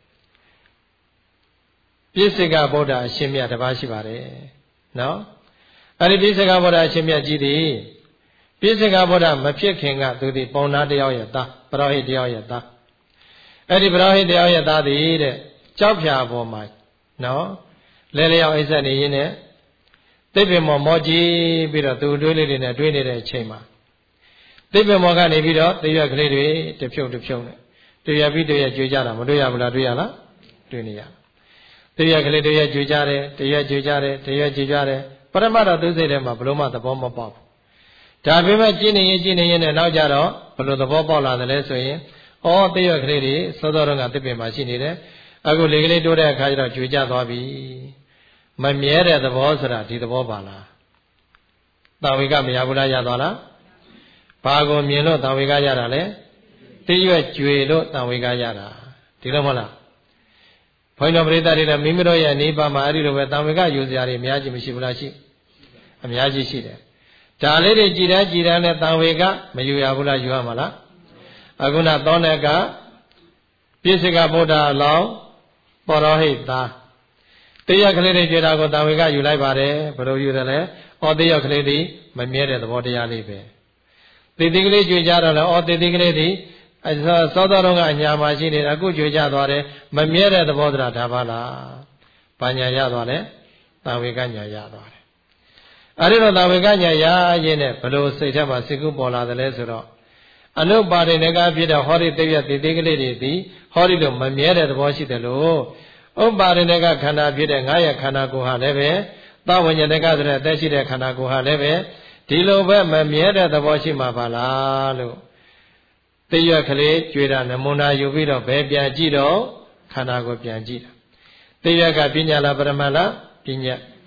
ပြစ္ဆေကဗုဒ္ဓအရှင်မြတ်တစ်ပါးရှိပါတယ်နော်အဲ့ဒီပြစ္ဆေကဗုဒ္ဓအရှင်မြတ်ကြီးသည်ပြစ္ဆေကဗုဒ္ဓမဖြစ်ခင်ကသူသည်ပုံနာတယောက်ရဲ့သားပရောဟိတ်တယောက်ရဲ့သားအဲ့ဒီပရောဟိတ်တယောက်ရဲ့သားသည်တဲ့ကြောက်ဖြာပေါ်မှာနော်လဲလျောက်အိဆက်နေရင်းနဲ့သိပ္ပံမောကြည့်ပြီးတော့သူတွေးလေးတွေနဲ့တွေးနေတဲ့အချိန်မှာသိပ္ပံမောကနေပြီးတော့တရွက်ကလေးတွေတဖြုတ်နဲ့တရွက်ပြီးတရွက်ကြွေကြတာမတွေ့ရဘူးလားတွေ့ရလားတွေ့နေရတရွက်ကလေးတရွက်ကြွေကြတယ်တရွက်ကြွေကြတယ်တရွက်ကြွေကြတယ်ပရမတ်တော်သူစိတ်ထဲမှာဘလို့မှသဘောမပေါက်ဘူးဒါပေမဲ့ကြည့်နေရင်နဲ့နောက်ကြတော့ဘလို့သဘောပေါက်လာတယ်လဲဆိုရင်ဩတရွက်ကလေးတွေစောစောတုန်းကသစ်ပင်မှာရှိနေတယ်အခုလေကလေးတိုးတဲ့အခါကျတော့ကြွေကြသွားပြီမမြဲတဲ့သဘောဆိုတာဒီသဘောပါလားတာဝေကမရဘူးလားရသွားလားဘာကိုမြင်လို့တာဝေကရတာလဲတရွက်ကြွေလို့တာဝေကရတာဒီလိုမဟုတ်လားဘုန်းတော်ပရိသတ်တွေလည်းမိမိတို့ရဲ့နေပါမှာအဲ့ဒီလိုပဲတာဝေကယူစရာတွေအများကြီးမရှိဘူးလားရှိအများကြီးရှိတယ်ဒါလေးတွေကြည်တန်းနဲ့တာဝေကမယူရဘူးလားယူရမှာလားအခုနသောနကပြစ္ဆေကဗုဒ္ဓအလောင်းပရောဟိတ်သားတရက်ကလေးတွေကြွေတာကိုတာဝေကယူလိုက်ပါတယ်ဘယ်လိုယူတယ်လဲဩတရက်ကလေးတွေမမြဲတဲ့သဘောတရားလေးပဲသေသေးကလေးကြွေကြတော့လဲဩသေသေးကလေးတွေစောတော်တော်ကအညာမှာရှိနေတယ်အခုကြွေကြသွားတယ်မမြဲတဲ့သဘောတရားဒါပါလားဘာညာရသွားလဲတာဝေကညာရသွားတယ်အဲ့ဒီတော့တာဝေကညာရရင်နဲ့ဘယ်လိုစိတ်ထဲမှာစိတ်ကူးပေါ်လာတယ်လဲဆိုတော့အနုပါရိဏကဖြစ်တဲ့ဟောဒီတရက်သေသေးကလေးတွေသည်ဟောဒီလိုမမြဲတဲ့သဘောရှိတယ်လို့ဥပါရိဏကခန္ဓာဖြစ်တဲ့ငါးရခန္ဓာကိုယ်ဟာလည်းပဲသဝဉ္ဇဏကဆိုတဲ့အသက်ရှိတဲ့ခန္ဓာကိုယ်ဟာလည်းပဲဒီလိုပဲမမြဲတဲ့သဘောရှိမှာပါလားလို့တရွက်ကလေးကြွေတာနမူနာယူပြီးတော့ဘယ်ပြန်ကြည့်တော့ခန္ဓာကိုယ်ပြန်ကြည့်တာတရွက်ကပညာလားပရမတ်လားပညာ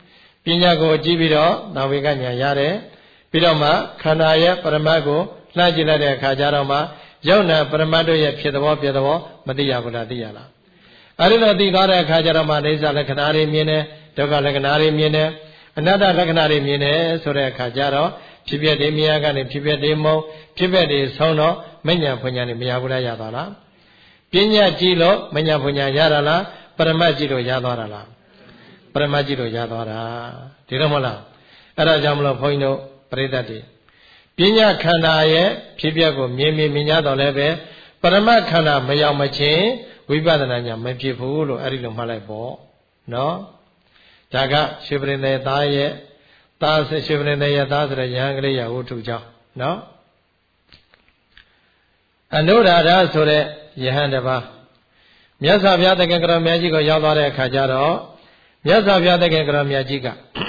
ပညာကိုကြည့်ပြီးတော့နာဝေကညာရတယ်ပြီးတော့မှခန္ဓာရဲ့ပရမတ်ကိုလှမ်းကြည့်လိုက်တဲ့အခါကျတော့မှယုံနာပရမတ်တို့ရဲ့ဖြစ်သဘောပြသဘောမသိရဘူးလားသိရလားအဲဒီလိုသိသွားတဲ့အခါကျတော့မှအိဋ္ဌလက္ခဏာတွေမြင်တယ်ဒုက္ခလက္ခဏာတွေမြင်တယ်အနတ္တလက္ခဏာတွေမြင်တယ်ဆိုတဲ့အခါကျတော့ဖြစ်ပျက်တွေမြင်ရကနေဖြစ်ပျက်တွေမုံဖြစ်ပျက်တွေဆုံးတော့မဉ္ဇဉ်ဖွညာတွေမရဘူးလားရသွားလားပညာကြည့်လို့မဉ္ဇဉ်ဖွညာရတာလားပရမတ်ကြည့်လို့ရသွားတာလားပရမတ်ကြည့်လို့ရသွားတာဒီလိုမဟုတ်လားအဲ့ဒါကြောင့်မလို့ဘုန်းကြီးတို့ပရိသတ်တွေပညာခန္ဓာရဲ့ဖြစ်ပျက်ကိုမြင်ရတော့လည်းပဲပရမတ်ခန္ဓာမရောက်မချင်းဝိပဿနာဉာဏ်မဖြစ်ဘူးလို့အဲ့ဒီလိုမှတ်လိုက်ပေါ့နော်ဒါကရွှေပရိသေသားရဲ့သားရွှေပရိသေရဲ့သားဆိုတဲ့ယဟန်ကလေးရဝတ္ထုကြောင့်နော်အနုရာဓဆိုတဲ့ယဟန်တစ်ပါးမြတ်စွာဘုရားသခင်ကရောမြတ်ကြီးကိုရောက်သွားတဲ့အခါကျတော့မြတ်စွာဘုရားသခင်ကရောမြတ်ကြီးက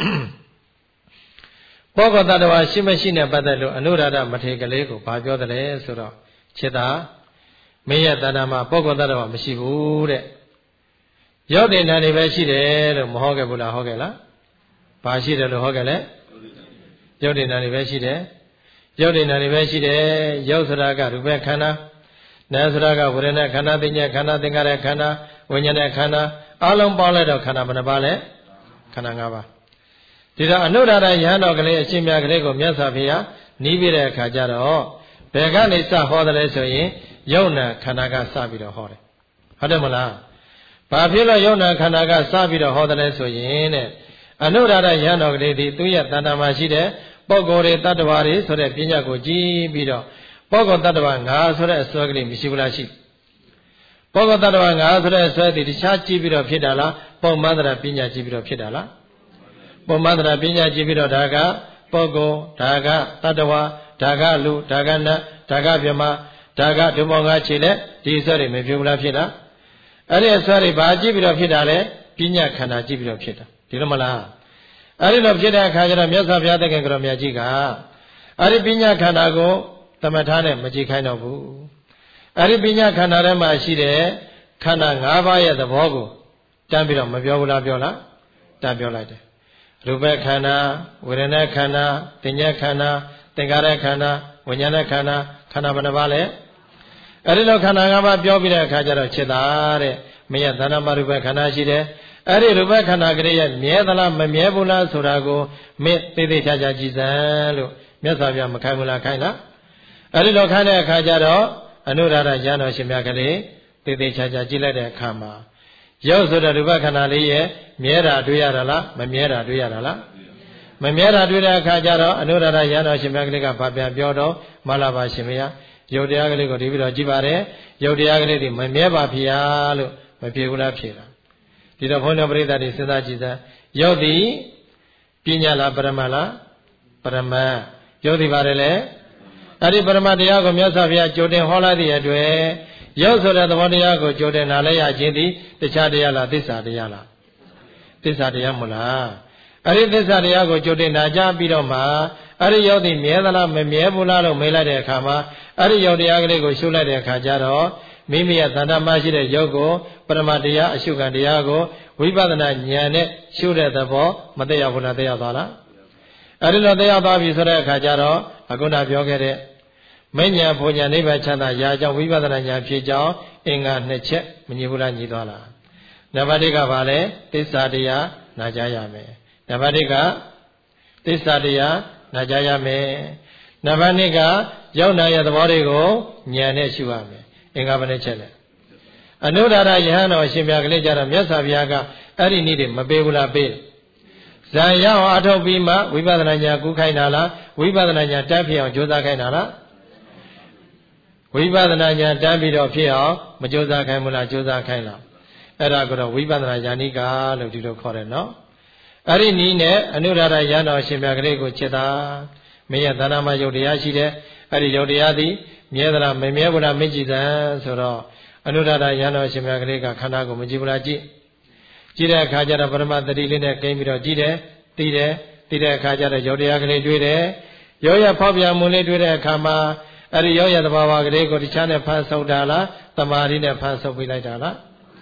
ပုဂ္ဂိုလ်တ attva ရှိမရှိနဲ့ပတ်သက်လို့အနုရာဓမထေရကလေးကိုဘာပြောတယ်ဆိုတော့ခြေသာမင်းရဲ့တဏ္ဍာမှာပုဂ္ဂိုလ်တ attva မရှိဘူးတဲ့ရုပ်တည်နာနေပဲရှိတယ်လို့မဟုတ်ခဲ့ဘူးလားဟုတ်ခဲ့လားဘာရှိတယ်လို့ဟုတ်ခဲ့လဲရုပ်တည်နာနေပဲရှိတယ်ရုပ်တည်နာနေပဲရှိတယ်ရုပ်ဆိုတာကရူပခန္ဓာနာမ်ဆိုတာကဝေဒနာခန္ဓာသိဉ္ဇခန္ဓာသင်္ခါရခန္ဓာဝိညာဉ်ခန္ဓာအလုံးပေါင်းလိုက်တော့ခန္ဓာဘယ်နှပါလဲခန္ဓာ၅ပါးဒီတော့အနုရာဓယဟန်တော်ကလေးအရှင်မြတ်ကလေးကိုမြတ်စွာဘုရားနီးပြတဲ့အခါကျတော့ဘယ်ကနေစဟောတယ်လဲဆိုရင်ယုံနာခန္ဓာကစပြီးတော့ဟောတယ်ဟုတ်တယ်မလားဘာဖြစ်လို့ယုံနာခန္ဓာကစပြီးတော့ဟောတယ်လဲဆိုရင်တဲ့အနုရာဓယဟန်တော်ကလေးဒီသူရဲ့တဏ္ဍာမှာရှိတဲ့ပုဂ္ဂိုလ်တွေတ attva တွေဆိုတဲ့ပညာကိုကြည့်ပြီးတော့ပုဂ္ဂိုလ်တ attva ငါဆိုတဲ့အစွဲကလေးမရှိဘူးလားရှိပုဂ္ဂိုလ်တ attva ငါဆိုတဲ့အစွဲဒီတခြားကြည့်ပြီးတော့ဖြစ်တာလားပုံမှန်တရားပညာကြည့်ပြီးတော့ဖြစ်တာလားပုံမှန်တရားပညာကြည့်ပြီးတော့ဒါကပုဂ္ဂိုလ်ဒါကတ attva ဒါကလူဒါကနတ်ဒါကမြမဒါကဒုမောင်ကခြေလက်ဒီအစွဲတွေမဖြစ်ဘူးလားဖြစ်တာအဲ့ဒီအစွဲတွေဘာကြည့်ပြီးတော့ဖြစ်တာလဲပညာခန္ဓာကြည့်ပြီးတော့ဖြစ်တာဒီလိုမလားအဲ့ဒီလိုဖြစ်တဲ့အခါကျတော့မြတ်စွာဘုရားသခင်ကတော်မြတ်ကြီးကအဲ့ဒီပညာခန္ဓာကိုသမထနဲ့မကြည့်ခိုင်းတော့ဘူးအဲ့ဒီပညာခန္ဓာထဲမှာရှိတဲ့ခန္ဓာ၅ပါးရဲ့သဘောကိုတန်းပြီးတော့မပြောဘူးလားပြောလားတန်းပြောလိုက်တယ်ရူပခန္ဓာဝေဒနာခန္ဓာသင်္ညခန္ဓာသင်္ခါရခန္ဓာဝိညာဉ်ခန္ဓာခန္ဓာဘယ်နှပါလဲအဲ့ဒီလိုခန္ဓာ၅ပါးပြောပြီးတဲ့အခါကျတော့จิตတာတဲ့မင်းရဲ့သဏ္ဍာန်ရူပခန္ဓာရှိတယ်အဲ့ဒီရူပခန္ဓာကလေးရဲ့မြဲသလားမမြဲဘူးလားဆိုတာကိုမင်းသိသိချာချာကြည်စမ်းလို့မြတ်စွာဘုရားမခိုင်းဘူးလားခိုင်းလားအဲ့ဒီလိုခိုင်းတဲ့အခါကျတော့အနုရာဓဉာဏ်တော်ရှင်မြတ်ကလေးသိသိချာချာကြည့်လိုက်တဲ့အခါမှာရုပ်ဆိုတဲ့ရူပခန္ဓာလေးရဲ့မြဲတာတွေ့ရတာလားမမြဲတာတွေ့ရတာလားမမြဲတာတွေ့တဲ့အခါကျတော့အနုရာဓဉာဏ်တော်ရှင်မြတ်ကလေးကဘာပြန်ပြောတော့မလာပါရှင်မယားယုတ်တရားကလေးကိုဒီပြီးတော့ကြည့်ပါတယ်ယုတ်တရားကလေးဒီမမြဲပါဖျားလို့မပြေဘူးလားဖြေတာဒီတော့ဘုန်းတော်ပရိသတ်တွေစဉ်းစားကြည့်စမ်းယုတ်ဒီပညာလားပရမတ်လားပရမတ်ယုတ်ဒီပါတယ်လေအဲ့ဒီပရမတ်တရားကိုမြတ်စွာဘုရားကြိုတင်ဟောလိုက်သည့်အတွက်ယုတ်ဆိုတဲ့သဘောတရားကိုကြိုတင်နားလဲရခြင်းသည်တခြားတရားလားသစ္စာတရားလားသစ္စာတရားမလားအဲ့ဒီသစ္စာတရားကိုကြိုတင်နာကြပြီးတော့မှအဲ့ဒီယုတ်ဒီမြဲသလားမမြဲဘူးလားလို့မေးလိုက်တဲ့အခါမှာအဲ့ဒီယုတ်တရားကလေးကိုရှုလိုက်တဲ့အခါကျတော့မိမိရဲ့သဏ္ဍာန်ရှိတဲ့ယုတ်ကိုပရမတ်တရားအရှုခံတရားကိုဝိပဿနာဉာဏ်နဲ့ရှုတဲ့သဘောမသိရဘူးလားသိရသွားလားအဲ့ဒီလိုသိရသွားပြီဆိုတဲ့အခါကျတော့အခုနပြောခဲ့တဲ့မဉ္ဇဉ်ဘုံဉာဏ်နိဗ္ဗာန်ချမ်းသာရာကြောင့်ဝိပဿနာဉာဏ်ဖြစ်ကြောင်းအင်္ဂါ2ချက်မညီဘူးလားညီသွားလားနံပါတ်1ကဘာလဲသစ္စာတရားနာကြရမယ်နံပါတ်2ကသစ္စာတရားနာကြရမယ်နံပါတ်2ကရောက်နာရဲ့သဘောတွေကိုဉာဏ်နဲ့ရှုရမယ်အင်္ဂါဘယ်နှချက်လဲအနုရာဓယဟန်တော်ရှင်ပြကလေးကြတော့မြတ်စွာဘုရားကအဲ့ဒီနည်းတွေမပေးဘူးလားပေးဇာရအောင်အထုတ်ပြီးမှဝိပဿနာဉာဏ်ကူးခိုင်းတာလားဝိပဿနာဉာဏ်တက်ဖြစ်အောင်ကြိုးစားခိုင်းတာလားဝိပဿနာဉာဏ်တက်ပြီးတော့ဖြစ်အောင်မကြိုးစားခိုင်းဘူးလားကြိုးစားခိုင်းလားအဲ့ဒါကတော့ဝိပဿနာဉာဏ်နိကာလို့ဒီလိုခေါ်တယ်နော်အဲ့ဒီနည်းနဲ့အနုရာဓယဟန်တော်ရှင်ပြကလေးကိုจิตတာမင်းရဲ့သဏ္ဍာန်မှာယုတ်တရားရှိတယ်အဲ့ဒီယုတ်တရားသည်မြဲသလားမမြဲဘူးလားမကြည့်စမ်းဆိုတော့အနုရာဓယဟန်တော်ရှင်မြတ်ကလေးကခန္ဓာကိုမကြည့်ဘူးလားကြည့်တဲ့အခါကျတော့ပရမတ္တိလေးနဲ့ကိန်းပြီးတော့ကြည့်တယ်သိတဲ့အခါကျတော့ယုတ်တရားကလေးတွေ့တယ်ရောရဖောက်ပြန်မှုလေးတွေ့တဲ့အခါမှာအဲ့ဒီရောရသဘာဝကလေးကိုတခြားနဲ့ဖန်ဆုပ်တာလားတမာရီနဲ့ဖန်ဆုပ်ပြလိုက်တာလားတ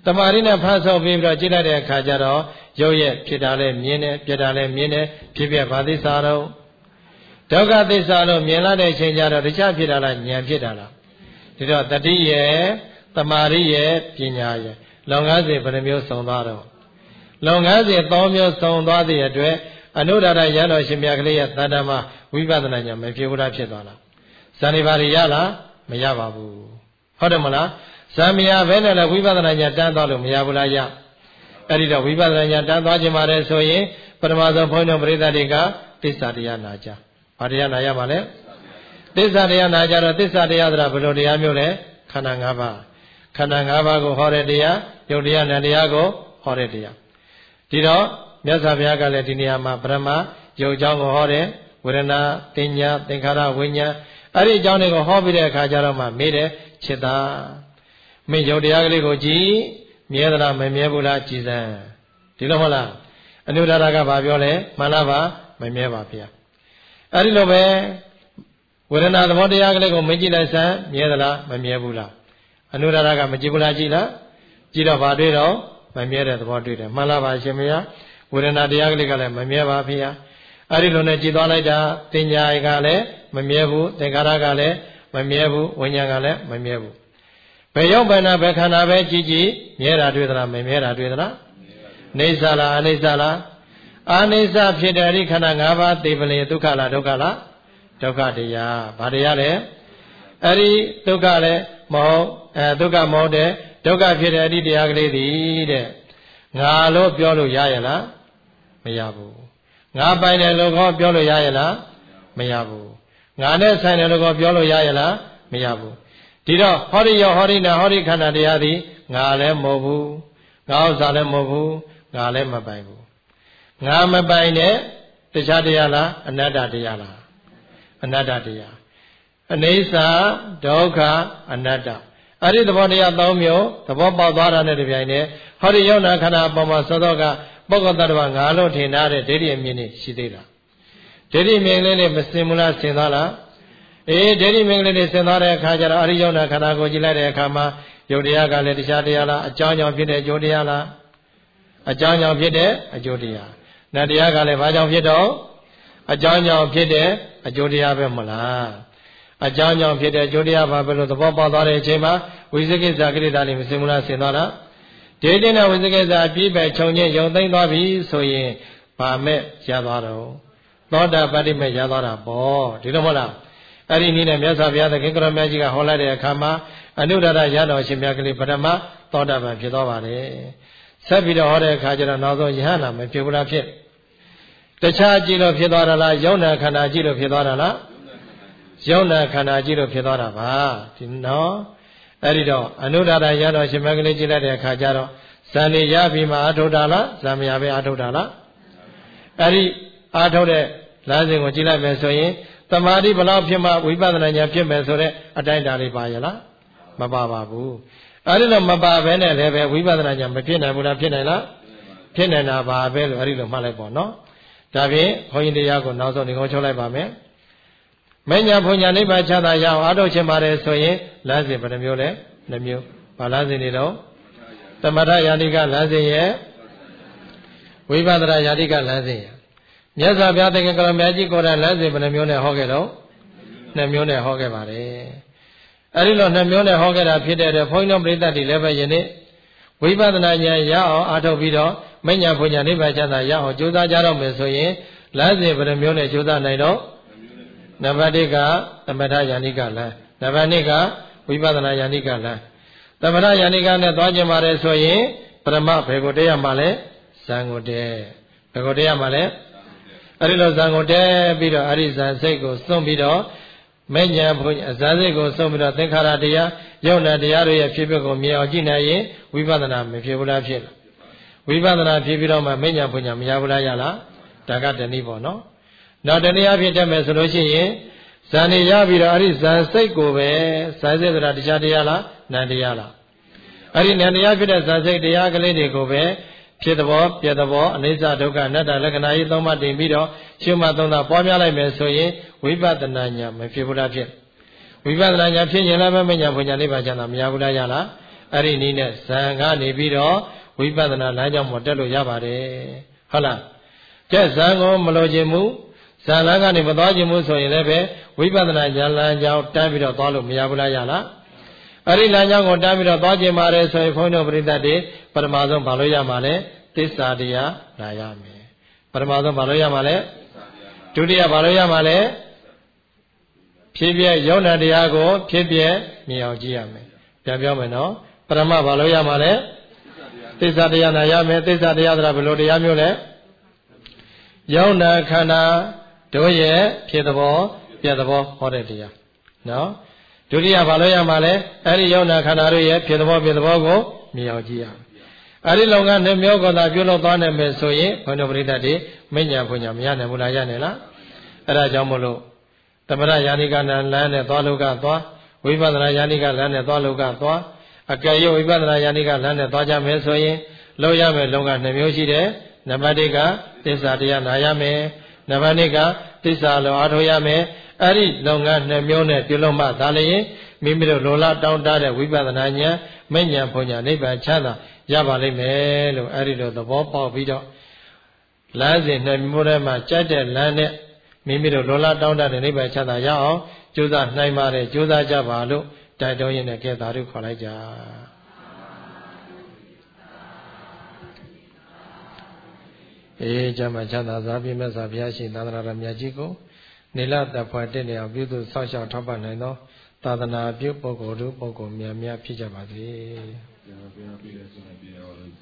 တမာရီနဲ့ဖတ်ဆောက်ပြီးတော့ကြည့်လိုက်တဲ့အခါကျတော့ရုပ်ရဲ့ဖြစ်တာလဲမြင်တယ်ပြက်တာလဲမြင်တယ်ဖြစ်ပြဘာသစ္စာတော့ဒုက္ခသစ္စာလို့မြင်လာတဲ့အချိန်ကျတော့တခြားဖြစ်တာလားဉာဏ်ဖြစ်တာလားဒီတော့တတိရဲ့တမာရီရဲ့ပညာရဲ့လုံငန်းစဉ်ဘယ်နှမျိုးစုံသွားတော့လုံငန်းစဉ်၃မျိုးစုံသွားတဲ့အတွက်အနုဒါရရတော်ရှင်မြတ်ကလေးရဲ့တဏ္ဍမှာဝိပဿနာဉာဏ်မဖြစ်ဘူးလားဖြစ်သွားလားဇာနေပါရရလားမရပါဘူးဟုတ်တယ်မလားဇာမရဘဲနဲ့လည်းဝိပဿနာဉာဏ်တန်းသွားလို့မရဘူးလားရအဲ့ဒီတော့ဝိပဿနာဉာဏ်တန်းသွားခြင်းပါတယ်ဆိုရင်ပထမဆုံးဘုန်းတော်ပရိသတ်တွေကသစ္စာတရားနာကြဘာတရားနာရမှာလဲသစ္စာတရားနာကြတော့သစ္စာတရားဆိုတာဘယ်လိုတရားမျိုးလဲခန္ဓာ၅ပါးခန္ဓာ၅ပါးကိုဟောတဲ့တရားယုတ်တရားနဲ့တရားကိုဟောတဲ့တရားဒီတော့မြတ်စွာဘုရားကလည်းဒီနေရာမှာပရမယုတ်အကြောင်းကိုဟောတယ်ဝေဒနာတင်ညာသင်္ခါရဝိညာဉ်အဲ့ဒီအကြောင်းတွေကိုဟောပြီးတဲ့အခါကျတော့မှမေးတယ်จิตတာမင်းယုတ်တရားကလေးကိုကြည်မြဲသလားမမြဲဘူးလားကြည်စမ်းဒီလိုဟုတ်လားအနုဒါရကဘာပြောလဲမှန်လားပါမမြဲပါဗျာအဲ့ဒီလိုပဲဝေဒနာသဘောတရားကလေးကိုမကြည့်လိုက်စမ်းမြဲသလားမမြဲဘူးလားအနုဒါရကမကြည့်ဘူးလားကြည့်လားကြည့်တော့ဘာတွေ့တော့မမြဲတဲ့သဘောတွေ့တယ်မှန်လားပါရှင်မယားဝေဒနာတရားကလေးကလည်းမမြဲပါဗျာအဲ့ဒီလိုနဲ့ကြည်သွားလိုက်တာတင်ညာကလည်းမမြဲဘူးသင်္ခါရကလည်းမမြဲဘူးဝိညာဉ်ကလည်းမမြဲဘူးဘယ်ရောက်ဘယ်နာဘယ်ခန္ဓာပဲကြည်ကြည်မြဲတာတွေ့သလားမမြဲတာတွေ့သလားနေသလားအနိစ္စလားအနိစ္စဖြစ်တဲ့ဒီခန္ဓာ၅ပါးသိပလင်ဒုက္ခလားဒုက္ခလားဒုက္ခတရားဘာတရားလဲအဲ့ဒီဒုက္ခလည်းမဟုတ်ဒုက္ခမဟုတ်တဲ့ဒုက္ခဖြစ်တဲ့ဒီတရားကလေးသည်တဲ့ငါလို့ပြောလို့ရရဲ့လားမရဘူးငါပိုင်တယ်လို့ပြောလို့ရရဲ့လားမရဘူးငါနဲ့ဆိုင်တယ်လို့ပြောလို့ရရဲ့လားမရဘူးဒီတော့ဟောဒီရောဟောဒီနာဟောဒီခန္ဓာတရားသည်ငါလည်းမဟုတ်ဘူးငါဥစ္စာလည်းမဟုတ်ဘူးငါလည်းမပိုင်ဘူးငါမပိုင်တဲ့တခြားတရားလားအနတ္တတရားလားအနတ္တတရားအနိစ္စဒုက္ခအနတ္တအဲ့ဒီသဘောတရား၃မျိုးသဘောပေါက်သွားတာနဲ့တပြိုင်တည်းဟောဒီယုံနာခန္ဓာအပေါ်မှာသောသောကပုဂ္ဂိုလ်တ attva ငါလို့ထင်ထားတဲ့ဒိဋ္ဌိအမြင်နဲ့ရှိသေးတာဒိဋ္ဌိမြင်လေးနဲ့မစင်ဘူးလားစင်သွားလားအေးဒိဋ္ဌိမြင်လေးနဲ့စင်သွားတဲ့အခါကျတော့အရိယုံနာခန္ဓာကိုကြည့်လိုက်တဲ့အခါမှာယုတ်တရားကလည်းတရားတရားလားအကြောင်းကြောင့်ဖြစ်တဲ့အကျိုးတရားလားအကြောင်းကြောင့်ဖြစ်တဲ့အကျိုးတရားနတ်တရားကလည်းဘာကြောင့်ဖြစ်တော့အကြောင်းကြောင့်ဖြစ်တဲ့အကျိုးတရားပဲမလားအကြောင်းကြောင့်ဖြစ်တဲ့အကျိုးတရားဘာပဲလို့သဘောပေါက်သွားတဲ့အချိန်မှာဝိသေကိစ္စကိရိတာလေးမစင်ဘူးလားစင်သွားလားဒိဋ္ဌိနဲ့ဝိသေကိစ္စအပြည့်ပဲခြုံချင်းယုံသိမ့်သွားပြီဆိုရင်ဘာမဲ့ရသွားတော့သောတာပတ္တိမဲ့ရသွားတာပေါ့ဒီလိုမဟုတ်လားအဲ့ဒီနည်းနဲ့မြတ်စွာဘုရားသခင်ကရောမြတ်ကြီးကဟောလိုက်တဲ့အခါမှာအနုဒရရတော်ရှင်မြတ်ကလေးပထမသောတာပန်ဖြစ်သွားပါတယ်ဆက်ပြီးတော့ဟောတဲ့အခါကျတော့နောက်ဆုံးယဟနာမဖြစ်ဘူးလားဖြစ်တခြားကြည့်လို့ဖြစ်သွားတာလားယုံနာခန္ဓာကြည့်လို့ဖြစ်သွားတာလားယုံနာခန္ဓာကြည့်လို့ဖြစ်သွားတာပါဒီနော်အဲ့ဒီတော့အနုဒရရတော်ရှင်မြတ်ကလေးကြည့်လိုက်တဲ့အခါကျတော့ဇန်နေရပြီးမှအာထုတ်တာလားဇံမရပဲအာထုတ်တာလားအဲ့ဒီအာထုတ်တဲ့လမ်းစဉ်ကိုကြည့်လိုက်မယ်ဆိုရင်သမာဓိဘလောက်ဖြစ်မှဝိပဿနာဉာဏ်ဖြစ်မယ်ဆိုတဲ့အတိုင်းတာလေးပါရလားမပါပါဘူးအဲ့ဒီလိုမပါဘဲနဲ့လည်းပဲဝိပဿနာဉာဏ်မဖြစ်နိုင်ဘူးလားဖြစ်နိုင်လားဖြစ်နိုင်တာပါပဲလို့အဲ့ဒီလိုမှတ်လိုက်ပေါ့နော်ဒါဖြင့်ဘုန်းကြီးတရားကိုနောက်ဆုံးဒီကုန်းချုပ်လိုက်ပါမယ်မဉ္ဇဉ်ဘုံညာနိဗ္ဗာန်ချမ်းသာရအောင်အားထုတ်ခြင်းပါတယ်ဆိုရင်လမ်းစဉ်ဘယ်နှမျိုးလဲ2မျိုးဘာလမ်းစဉ်တွေတော့သမထယာတိကလမ်းစဉ်ရဲ့ဝိပဿနာယာတိကလမ်းစဉ်ရဲ့မြတ်စွာဘုရားသခင်ကရောမြတ်ကြီးကိုယ်တိုင်လမ်းစဉ်ဘယ်နှမျိုးနဲ့ဟောခဲ့တော့2မျိုးနဲ့ဟောခဲ့ပါတယ်အဲဒီလို2မျိုးနဲ့ဟောခဲ့တာဖြစ်တဲ့အတွက်ဘုန်းကြီးတို့ပြိဿတ်တွေလည်းပဲယနေ့ဝိပဿနာဉာဏ်ရအောင်အားထုတ်ပြီးတော့မဉ္ဇဉ်ဘုံညာနိဗ္ဗာန်ချမ်းသာရအောင်ကြိုးစားကြတော့မယ်ဆိုရင်လမ်းစဉ်ဘယ်နှမျိုးနဲ့ကြိုးစားနိုင်တော့နံပါတ်1ကသမထယာနိကလမ်းနံပါတ်2ကဝိပဿနာယာနိကလမ်းသမထယာနိကနဲ့သွားကြပါတယ်ဆိုရင်ပရမဘယ်ကိုတက်ရမှာလဲဇံကိုတက်ဘယ်ကိုတက်ရမှာလဲအဲ့ဒီလိုဇံကိုတက်ပြီးတော့အရိဇံစိတ်ကိုစွန့်ပြီးတော့မဉ္ဇဉ်ဘုံအဇံစိတ်ကိုစွန့်ပြီးတော့သင်္ခါရတရားယုံနာတရားတွေရဲ့ဖြစ်ဖြစ်ကိုမြင်အောင်ကြည့်နိုင်ရင်ဝိပဿနာမဖြစ်ဘူးလားဖြစ်ဝိပဿနာဖြစ်ပြီးတော့မှမဉ္ဇဉ်ဘုံညာမရဘူးလားရလားဒါကတနည်းပေါ့နော်နောက်တနည်းအားဖြင့်တက်မယ်ဆိုလို့ရှိရင်ဇန်နေရပြီးတော့အဲ့ဒီဇန်စိတ်ကိုပဲဇန်စိတ်ဆိုတာတရားတရားလားနံတရားလားအဲ့ဒီနံတရားဖြစ်တဲ့ဇန်စိတ်တရားကလေးတွေကိုပဲဖြစ်သဘောပြသဘောအနိစ္စဒုက္ခအနတ္တလက္ခဏာကြီးသုံးပါးတင်ပြီးတော့ရှုမှတ်သုံးတာပွားများလိုက်မယ်ဆိုရင်ဝိပဿနာဉာဏ်မဖြစ်ဘူးလားဖြစ်ဝိပဿနာဉာဏ်ဖြစ်ရင်လည်းမဉာဏ်ဘုံဉာဏ်နိဗ္ဗာန်ချမ်းသာမရဘူးလားရလားအဲ့ဒီနည်းနဲ့ဇံကနေပြီးတော့ဝိပဿနာလမ်းကြောင်းပေါ်တက်လို့ရပါတယ်ဟုတ်လားကျက်ဇံကိုမလိုချင်ဘူးဇံလမ်းကနေမသွားချင်ဘူးဆိုရင်လည်းပဲဝိပဿနာဉာဏ်လမ်းကြောင်းတန်းပြီးတော့သွားလို့မရဘူးလားရလားအဲ့ဒီလမ်းကြောင်းကိုတန်းပြီးတော့သွားချင်ပါတယ်ဆိုရင်ဘုန်းတော်ပရိသတ်တွေပထမဆုံးဘာလို့ရမှာလဲသစ္စာတရားနာရမယ်ပထမဆုံးဘာလို့ရမှာလဲဒုတိယဘာလို့ရမှာလဲဖြစ်ပြယုံနာတရားကိုဖြစ်ပြမြင်အောင်ကြည့်ရမယ်ပြန်ပြောမယ်နော်ပထမဘာလို့ရမှာလဲသစ္စာတရားနာရမယ်သစ္စာတရားဆိုတာဘယ်လိုတရားမျိုးလဲယုံနာခန္ဓာတို့ရဲ့ဖြစ်သဘောပြသဘောဟောတဲ့တရားနော်ဒုတိယဘာလို့ရမှာလဲအဲ့ဒီယုံနာခန္ဓာတို့ရဲ့ဖြစ်သဘောပြသဘောကိုမြင်အောင်ကြည့်ရမယ်အဲ့ဒီလုံကနှမျိုးကောသာပြုလုပ်သွားနိုင်မယ်ဆိုရင်ဘုန်းတော်ပရိသတ်တွေမိညာဖွညာမရနိုင်ဘူးလားရနိုင်လားအဲ့ဒါကြောင့်မို့လို့သမထယာနိကလမ်းနဲ့သွားလို့ကသွားဝိပဿနာယာနိကလမ်းနဲ့သွားလို့ကသွားအကယ်၍ဝိပဿနာယာနိကလမ်းနဲ့သွားကြမယ်ဆိုရင်လောက်ရမယ်လုံကနှမျိုးရှိတယ်နံပါတ်1ကသစ္စာတရားနာရမယ်နံပါတ်2ကသစ္စာလိုအားထုတ်ရမယ်အဲ့ဒီလုံကနှမျိုးနဲ့ပြုလုပ်မှသာလျှင်မိမိတို့လိုလားတောင်းတတဲ့ဝိပဿနာဉာဏ်မိညာဖွညာနိဗ္ဗာန်ချမ်းသာရပါလိမ့်မယ်လို့အဲ့ဒီလိုသဘောပေါက်ပြီးတော့လမ်းစဉ်နှမျိုးထဲမှာကြိုက်တဲ့လမ်းနဲ့မိမိတို့လိုလားတောင်းတတဲ့နိဗ္ဗာန်ချမ်းသာရအောင်ကြိုးစားနိုင်ပါတယ်ကြိုးစားကြပါလို့တိုက်တွန်းရင်းနဲ့ကဲသာဓုခေါ်လိုက်ကြကျမ်းမှာချမ်းသာစွာပြည့်မဲ့စွာဘုရားရှင်သာသနာတော်မြတ်ကြီးကိုနေလတဖွယ်တင့်နေအောင်ပြုစုဆောက်ရှောက်ထောက်ပံ့နိုင်သောသာသနာပြုပုဂ္ဂိုလ်တို့ပုဂ္ဂိုလ်များများဖြစ်ကြပါစေ